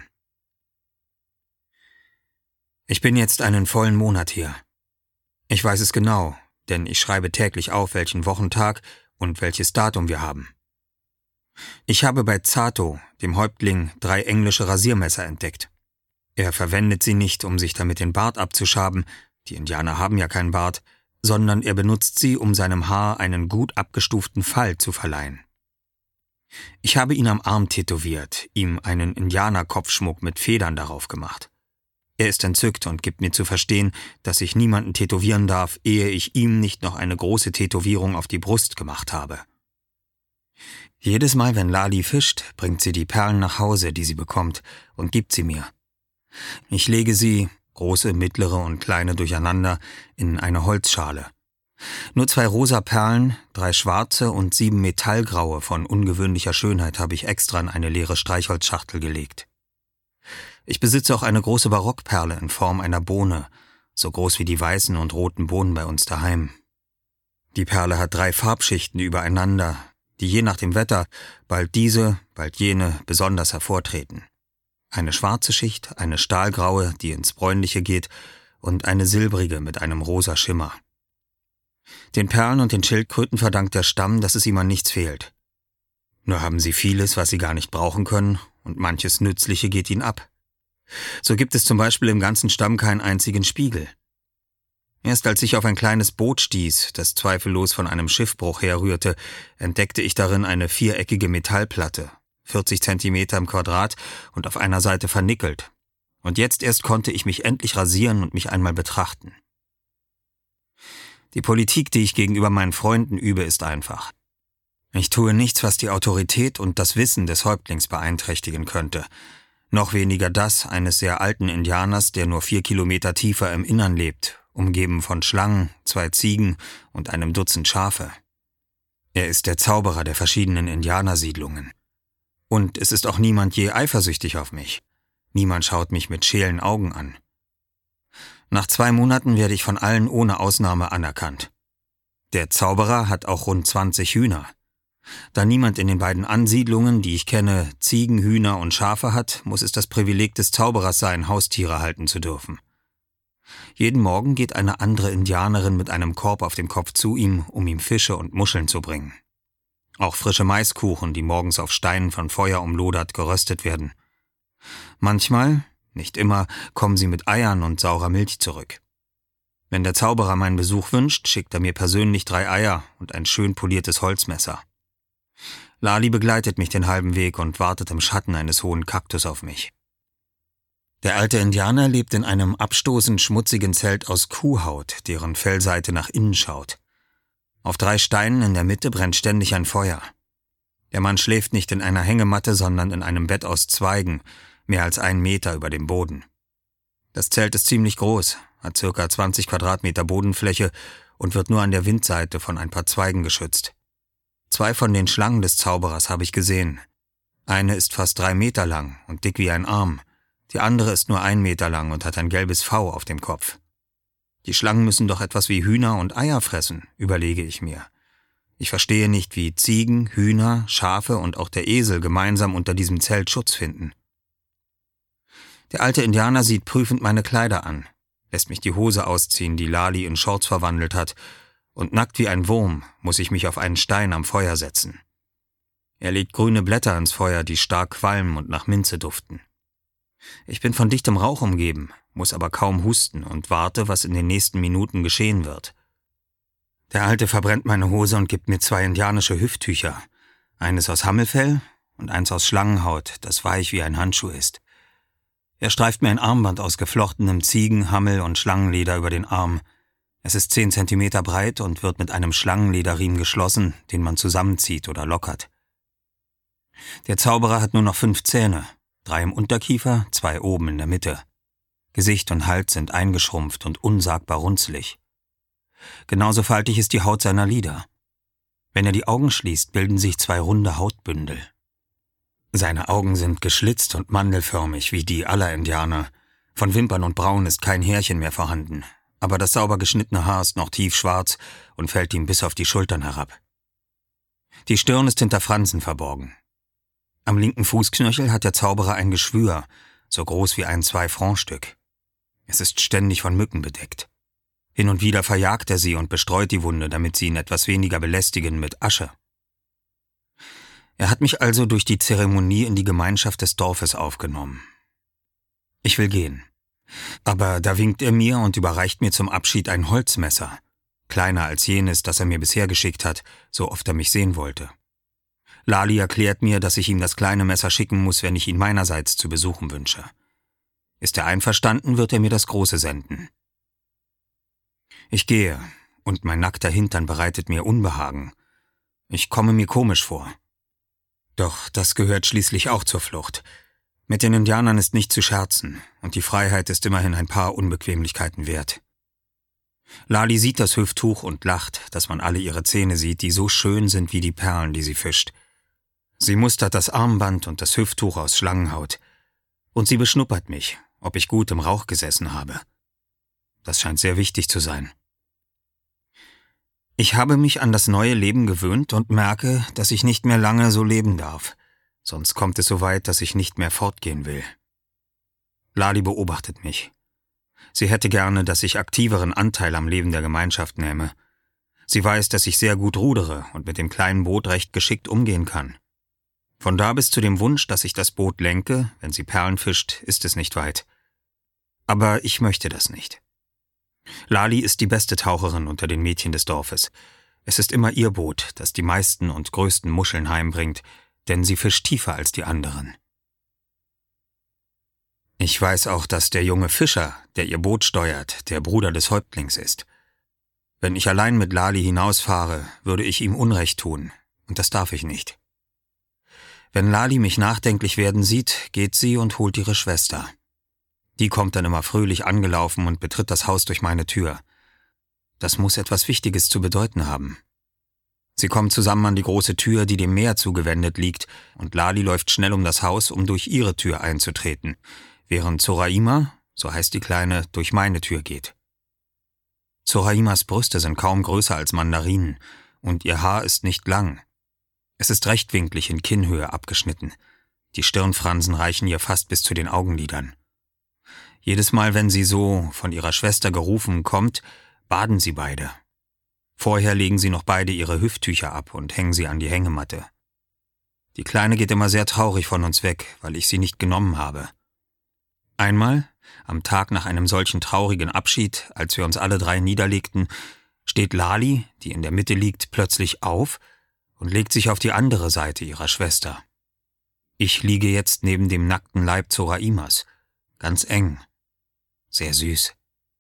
Speaker 1: Ich bin jetzt einen vollen Monat hier. Ich weiß es genau, denn ich schreibe täglich auf, welchen Wochentag und welches Datum wir haben. Ich habe bei Zato, dem Häuptling, 3 englische Rasiermesser entdeckt. Er verwendet sie nicht, um sich damit den Bart abzuschaben, die Indianer haben ja keinen Bart, sondern er benutzt sie, um seinem Haar einen gut abgestuften Fall zu verleihen. Ich habe ihn am Arm tätowiert, ihm einen Indianerkopfschmuck mit Federn darauf gemacht. Er ist entzückt und gibt mir zu verstehen, dass ich niemanden tätowieren darf, ehe ich ihm nicht noch eine große Tätowierung auf die Brust gemacht habe. Jedes Mal, wenn Lali fischt, bringt sie die Perlen nach Hause, die sie bekommt, und gibt sie mir. Ich lege sie, große, mittlere und kleine durcheinander, in eine Holzschale. Nur 2 rosa Perlen, 3 schwarze und 7 metallgraue von ungewöhnlicher Schönheit habe ich extra in eine leere Streichholzschachtel gelegt. Ich besitze auch eine große Barockperle in Form einer Bohne, so groß wie die weißen und roten Bohnen bei uns daheim. Die Perle hat 3 Farbschichten übereinander, die je nach dem Wetter, bald diese, bald jene, besonders hervortreten. Eine schwarze Schicht, eine stahlgraue, die ins Bräunliche geht, und eine silbrige mit einem rosa Schimmer. Den Perlen und den Schildkröten verdankt der Stamm, dass es ihm an nichts fehlt. Nur haben sie vieles, was sie gar nicht brauchen können, und manches Nützliche geht ihnen ab. So gibt es zum Beispiel im ganzen Stamm keinen einzigen Spiegel. Erst als ich auf ein kleines Boot stieß, das zweifellos von einem Schiffbruch herrührte, entdeckte ich darin eine 4-eckige Metallplatte, 40 Zentimeter im Quadrat und auf einer Seite vernickelt. Und jetzt erst konnte ich mich endlich rasieren und mich einmal betrachten. Die Politik, die ich gegenüber meinen Freunden übe, ist einfach. Ich tue nichts, was die Autorität und das Wissen des Häuptlings beeinträchtigen könnte. Noch weniger das eines sehr alten Indianers, der nur 4 Kilometer tiefer im Innern lebt, umgeben von Schlangen, 2 Ziegen und einem Dutzend Schafe. Er ist der Zauberer der verschiedenen Indianersiedlungen. Und es ist auch niemand je eifersüchtig auf mich. Niemand schaut mich mit scheelen Augen an. Nach 2 Monaten werde ich von allen ohne Ausnahme anerkannt. Der Zauberer hat auch rund 20 Hühner. Da niemand in den beiden Ansiedlungen, die ich kenne, Ziegen, Hühner und Schafe hat, muss es das Privileg des Zauberers sein, Haustiere halten zu dürfen. Jeden Morgen geht eine andere Indianerin mit einem Korb auf dem Kopf zu ihm, um ihm Fische und Muscheln zu bringen. Auch frische Maiskuchen, die morgens auf Steinen von Feuer umlodert, geröstet werden. Manchmal, nicht immer, kommen sie mit Eiern und saurer Milch zurück. Wenn der Zauberer meinen Besuch wünscht, schickt er mir persönlich 3 Eier und ein schön poliertes Holzmesser. Lali begleitet mich den halben Weg und wartet im Schatten eines hohen Kaktus auf mich. Der alte Indianer lebt in einem abstoßend schmutzigen Zelt aus Kuhhaut, deren Fellseite nach innen schaut. Auf 3 Steinen in der Mitte brennt ständig ein Feuer. Der Mann schläft nicht in einer Hängematte, sondern in einem Bett aus Zweigen, mehr als 1 Meter über dem Boden. Das Zelt ist ziemlich groß, hat ca. 20 Quadratmeter Bodenfläche und wird nur an der Windseite von ein paar Zweigen geschützt. 2 von den Schlangen des Zauberers habe ich gesehen. Eine ist fast 3 Meter lang und dick wie ein Arm. Die andere ist nur 1 Meter lang und hat ein gelbes V auf dem Kopf. Die Schlangen müssen doch etwas wie Hühner und Eier fressen, überlege ich mir. Ich verstehe nicht, wie Ziegen, Hühner, Schafe und auch der Esel gemeinsam unter diesem Zelt Schutz finden. Der alte Indianer sieht prüfend meine Kleider an, lässt mich die Hose ausziehen, die Lali in Shorts verwandelt hat, und nackt wie ein Wurm muss ich mich auf einen Stein am Feuer setzen. Er legt grüne Blätter ans Feuer, die stark qualmen und nach Minze duften. Ich bin von dichtem Rauch umgeben, muss aber kaum husten und warte, was in den nächsten Minuten geschehen wird. Der Alte verbrennt meine Hose und gibt mir 2 indianische Hüfttücher, eines aus Hammelfell und eins aus Schlangenhaut, das weich wie ein Handschuh ist. Er streift mir ein Armband aus geflochtenem Ziegen-, Hammel- und Schlangenleder über den Arm. Es ist 10 Zentimeter breit und wird mit einem Schlangenlederriemen geschlossen, den man zusammenzieht oder lockert. Der Zauberer hat nur noch 5 Zähne, 3 im Unterkiefer, 2 oben in der Mitte. Gesicht und Hals sind eingeschrumpft und unsagbar runzlig. Genauso faltig ist die Haut seiner Lider. Wenn er die Augen schließt, bilden sich 2 runde Hautbündel. Seine Augen sind geschlitzt und mandelförmig wie die aller Indianer. Von Wimpern und Brauen ist kein Härchen mehr vorhanden, aber das sauber geschnittene Haar ist noch tiefschwarz und fällt ihm bis auf die Schultern herab. Die Stirn ist hinter Fransen verborgen. Am linken Fußknöchel hat der Zauberer ein Geschwür, so groß wie ein 2-Franc-Stück. Es ist ständig von Mücken bedeckt. Hin und wieder verjagt er sie und bestreut die Wunde, damit sie ihn etwas weniger belästigen, mit Asche. Er hat mich also durch die Zeremonie in die Gemeinschaft des Dorfes aufgenommen. Ich will gehen. Aber da winkt er mir und überreicht mir zum Abschied ein Holzmesser, kleiner als jenes, das er mir bisher geschickt hat, so oft er mich sehen wollte. Lali erklärt mir, dass ich ihm das kleine Messer schicken muss, wenn ich ihn meinerseits zu besuchen wünsche. Ist er einverstanden, wird er mir das große senden. Ich gehe, und mein nackter Hintern bereitet mir Unbehagen. Ich komme mir komisch vor. Doch das gehört schließlich auch zur Flucht. Mit den Indianern ist nicht zu scherzen, und die Freiheit ist immerhin ein paar Unbequemlichkeiten wert. Lali sieht das Hüfttuch und lacht, dass man alle ihre Zähne sieht, die so schön sind wie die Perlen, die sie fischt. Sie mustert das Armband und das Hüfttuch aus Schlangenhaut. Und sie beschnuppert mich, ob ich gut im Rauch gesessen habe. Das scheint sehr wichtig zu sein. Ich habe mich an das neue Leben gewöhnt und merke, dass ich nicht mehr lange so leben darf. Sonst kommt es so weit, dass ich nicht mehr fortgehen will. Lali beobachtet mich. Sie hätte gerne, dass ich aktiveren Anteil am Leben der Gemeinschaft nehme. Sie weiß, dass ich sehr gut rudere und mit dem kleinen Boot recht geschickt umgehen kann. Von da bis zu dem Wunsch, dass ich das Boot lenke, wenn sie Perlen fischt, ist es nicht weit. Aber ich möchte das nicht. Lali ist die beste Taucherin unter den Mädchen des Dorfes. Es ist immer ihr Boot, das die meisten und größten Muscheln heimbringt, denn sie fischt tiefer als die anderen. Ich weiß auch, dass der junge Fischer, der ihr Boot steuert, der Bruder des Häuptlings ist. Wenn ich allein mit Lali hinausfahre, würde ich ihm Unrecht tun, und das darf ich nicht. Wenn Lali mich nachdenklich werden sieht, geht sie und holt ihre Schwester. Die kommt dann immer fröhlich angelaufen und betritt das Haus durch meine Tür. Das muss etwas Wichtiges zu bedeuten haben. Sie kommen zusammen an die große Tür, die dem Meer zugewendet liegt, und Lali läuft schnell um das Haus, um durch ihre Tür einzutreten, während Zoraima, so heißt die Kleine, durch meine Tür geht. Zoraimas Brüste sind kaum größer als Mandarinen, und ihr Haar ist nicht lang. Es ist rechtwinklig in Kinnhöhe abgeschnitten. Die Stirnfransen reichen ihr fast bis zu den Augenlidern. Jedes Mal, wenn sie so, von ihrer Schwester gerufen, kommt, baden sie beide. Vorher legen sie noch beide ihre Hüfttücher ab und hängen sie an die Hängematte. Die Kleine geht immer sehr traurig von uns weg, weil ich sie nicht genommen habe. Einmal, am Tag nach einem solchen traurigen Abschied, als wir uns alle 3 niederlegten, steht Lali, die in der Mitte liegt, plötzlich auf und legt sich auf die andere Seite ihrer Schwester. Ich liege jetzt neben dem nackten Leib Zoraimas, ganz eng, sehr süß.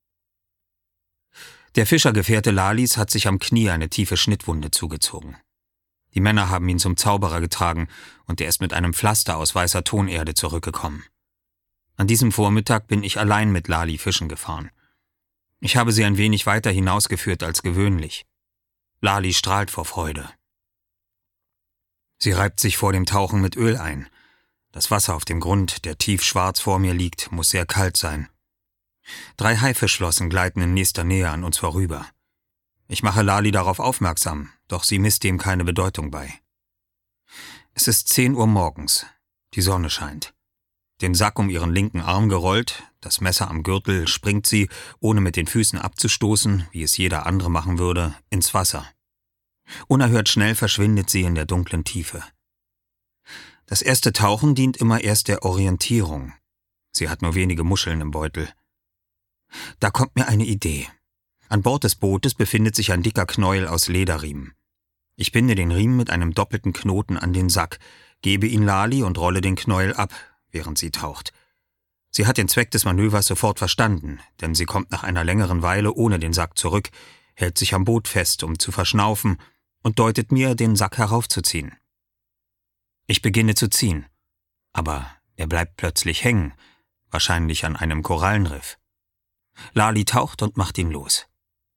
Speaker 1: Der Fischergefährte Lalis hat sich am Knie eine tiefe Schnittwunde zugezogen. Die Männer haben ihn zum Zauberer getragen und er ist mit einem Pflaster aus weißer Tonerde zurückgekommen. An diesem Vormittag bin ich allein mit Lali fischen gefahren. Ich habe sie ein wenig weiter hinausgeführt als gewöhnlich. Lali strahlt vor Freude. Sie reibt sich vor dem Tauchen mit Öl ein. Das Wasser auf dem Grund, der tiefschwarz vor mir liegt, muss sehr kalt sein. 3 Haifischflossen gleiten in nächster Nähe an uns vorüber. Ich mache Lali darauf aufmerksam, doch sie misst dem keine Bedeutung bei. Es ist 10 Uhr morgens. Die Sonne scheint. Den Sack um ihren linken Arm gerollt, das Messer am Gürtel, springt sie, ohne mit den Füßen abzustoßen, wie es jeder andere machen würde, ins Wasser. Unerhört schnell verschwindet sie in der dunklen Tiefe. Das erste Tauchen dient immer erst der Orientierung. Sie hat nur wenige Muscheln im Beutel. Da kommt mir eine Idee. An Bord des Bootes befindet sich ein dicker Knäuel aus Lederriemen. Ich binde den Riemen mit einem doppelten Knoten an den Sack, gebe ihn Lali und rolle den Knäuel ab, während sie taucht. Sie hat den Zweck des Manövers sofort verstanden, denn sie kommt nach einer längeren Weile ohne den Sack zurück, hält sich am Boot fest, um zu verschnaufen, und deutet mir, den Sack heraufzuziehen. Ich beginne zu ziehen, aber er bleibt plötzlich hängen, wahrscheinlich an einem Korallenriff. Lali taucht und macht ihn los.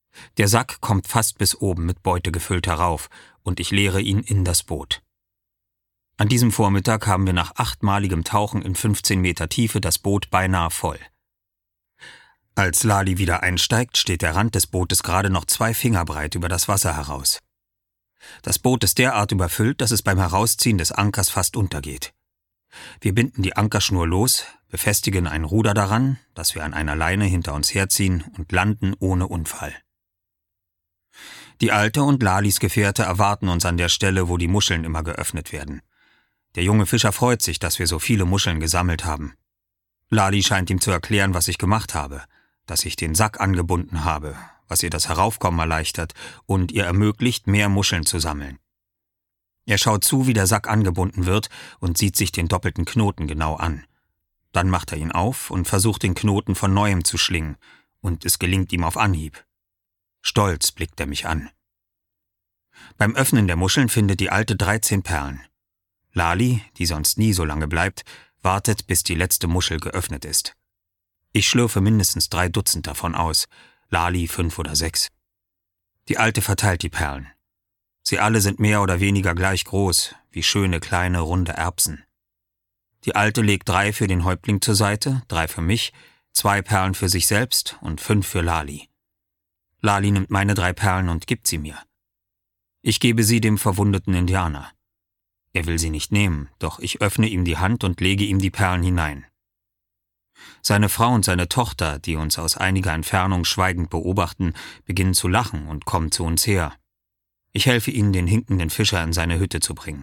Speaker 1: Der Sack kommt fast bis oben mit Beute gefüllt herauf, und ich leere ihn in das Boot. An diesem Vormittag haben wir nach 8-maligem Tauchen in 15 Meter Tiefe das Boot beinahe voll. Als Lali wieder einsteigt, steht der Rand des Bootes gerade noch 2 Finger breit über das Wasser heraus. Das Boot ist derart überfüllt, dass es beim Herausziehen des Ankers fast untergeht. Wir binden die Ankerschnur los, befestigen ein Ruder daran, das wir an einer Leine hinter uns herziehen, und landen ohne Unfall. Die Alte und Lalis Gefährte erwarten uns an der Stelle, wo die Muscheln immer geöffnet werden. Der junge Fischer freut sich, dass wir so viele Muscheln gesammelt haben. Lali scheint ihm zu erklären, was ich gemacht habe, dass ich den Sack angebunden habe, was ihr das Heraufkommen erleichtert und ihr ermöglicht, mehr Muscheln zu sammeln. Er schaut zu, wie der Sack angebunden wird und sieht sich den doppelten Knoten genau an. Dann macht er ihn auf und versucht, den Knoten von neuem zu schlingen, und es gelingt ihm auf Anhieb. Stolz blickt er mich an. Beim Öffnen der Muscheln findet die Alte 13 Perlen. Lali, die sonst nie so lange bleibt, wartet, bis die letzte Muschel geöffnet ist. Ich schlürfe mindestens 3 Dutzend davon aus, Lali 5 oder 6. Die Alte verteilt die Perlen. Sie alle sind mehr oder weniger gleich groß, wie schöne kleine runde Erbsen. Die Alte legt 3 für den Häuptling zur Seite, 3 für mich, 2 Perlen für sich selbst und 5 für Lali. Lali nimmt meine 3 Perlen und gibt sie mir. Ich gebe sie dem verwundeten Indianer. Er will sie nicht nehmen, doch ich öffne ihm die Hand und lege ihm die Perlen hinein. Seine Frau und seine Tochter, die uns aus einiger Entfernung schweigend beobachten, beginnen zu lachen und kommen zu uns her. Ich helfe ihnen, den hinkenden Fischer in seine Hütte zu bringen.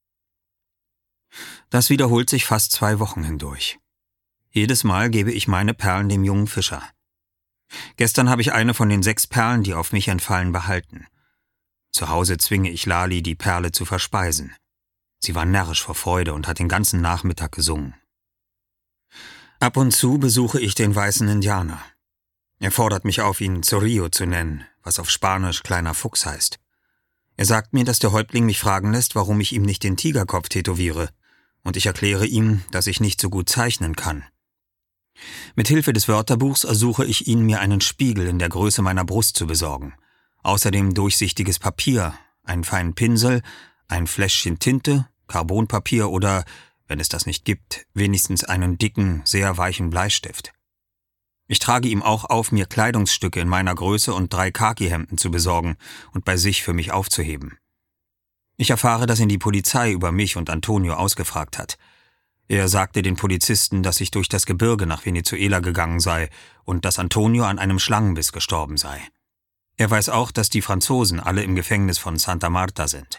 Speaker 1: Das wiederholt sich fast 2 Wochen hindurch. Jedes Mal gebe ich meine Perlen dem jungen Fischer. Gestern habe ich eine von den 6 Perlen, die auf mich entfallen, behalten. Zu Hause zwinge ich Lali, die Perle zu verspeisen. Sie war närrisch vor Freude und hat den ganzen Nachmittag gesungen. Ab und zu besuche ich den weißen Indianer. Er fordert mich auf, ihn Zorillo zu nennen, was auf Spanisch kleiner Fuchs heißt. Er sagt mir, dass der Häuptling mich fragen lässt, warum ich ihm nicht den Tigerkopf tätowiere, und ich erkläre ihm, dass ich nicht so gut zeichnen kann. Mit Hilfe des Wörterbuchs ersuche ich ihn, mir einen Spiegel in der Größe meiner Brust zu besorgen, außerdem durchsichtiges Papier, einen feinen Pinsel, ein Fläschchen Tinte, Carbonpapier oder, wenn es das nicht gibt, wenigstens einen dicken, sehr weichen Bleistift. Ich trage ihm auch auf, mir Kleidungsstücke in meiner Größe und 3 Khaki-Hemden zu besorgen und bei sich für mich aufzuheben. Ich erfahre, dass ihn die Polizei über mich und Antonio ausgefragt hat. Er sagte den Polizisten, dass ich durch das Gebirge nach Venezuela gegangen sei und dass Antonio an einem Schlangenbiss gestorben sei. Er weiß auch, dass die Franzosen alle im Gefängnis von Santa Marta sind.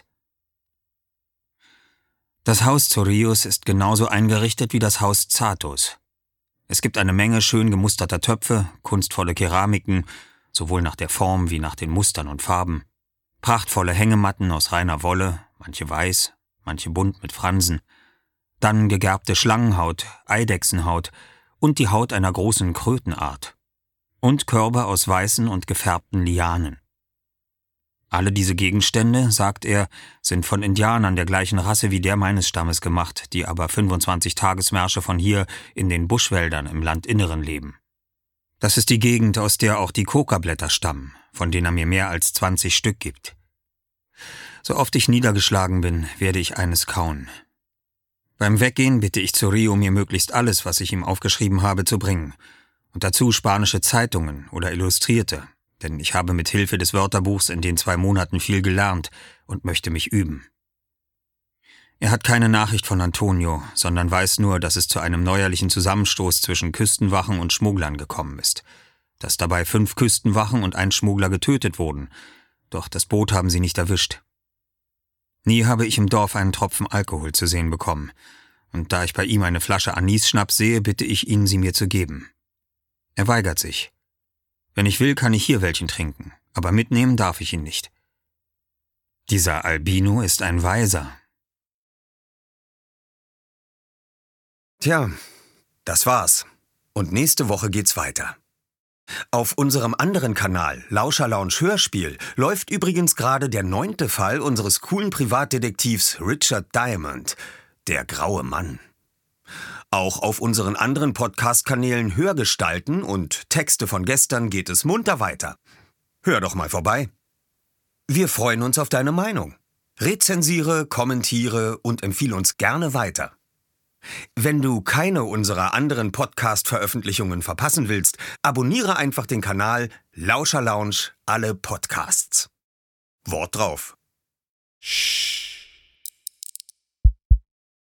Speaker 1: Das Haus Zorillos ist genauso eingerichtet wie das Haus Zatos. Es gibt eine Menge schön gemusterter Töpfe, kunstvolle Keramiken, sowohl nach der Form wie nach den Mustern und Farben, prachtvolle Hängematten aus reiner Wolle, manche weiß, manche bunt mit Fransen, dann gegerbte Schlangenhaut, Eidechsenhaut und die Haut einer großen Krötenart und Körbe aus weißen und gefärbten Lianen. Alle diese Gegenstände, sagt er, sind von Indianern der gleichen Rasse wie der meines Stammes gemacht, die aber 25 Tagesmärsche von hier in den Buschwäldern im Landinneren leben. Das ist die Gegend, aus der auch die Kokablätter stammen, von denen er mir mehr als 20 Stück gibt. So oft ich niedergeschlagen bin, werde ich eines kauen. Beim Weggehen bitte ich Zorillo, mir möglichst alles, was ich ihm aufgeschrieben habe, zu bringen, und dazu spanische Zeitungen oder Illustrierte, denn ich habe mit Hilfe des Wörterbuchs in den 2 Monaten viel gelernt und möchte mich üben. Er hat keine Nachricht von Antonio, sondern weiß nur, dass es zu einem neuerlichen Zusammenstoß zwischen Küstenwachen und Schmugglern gekommen ist, dass dabei 5 Küstenwachen und ein Schmuggler getötet wurden, doch das Boot haben sie nicht erwischt. Nie habe ich im Dorf einen Tropfen Alkohol zu sehen bekommen, und da ich bei ihm eine Flasche Anis-Schnaps sehe, bitte ich ihn, sie mir zu geben. Er weigert sich. Wenn ich will, kann ich hier welchen trinken, aber mitnehmen darf ich ihn nicht. Dieser Albino ist ein Weiser.
Speaker 2: Tja, das war's. Und nächste Woche geht's weiter. Auf unserem anderen Kanal, Lauscher Lounge Hörspiel, läuft übrigens gerade der 9. Fall unseres coolen Privatdetektivs Richard Diamond, der graue Mann. Auch auf unseren anderen Podcast-Kanälen Hörgestalten und Texte von gestern geht es munter weiter. Hör doch mal vorbei. Wir freuen uns auf deine Meinung. Rezensiere, kommentiere und empfehle uns gerne weiter. Wenn du keine unserer anderen Podcast-Veröffentlichungen verpassen willst, abonniere einfach den Kanal Lauscher Lounge alle Podcasts. Wort drauf.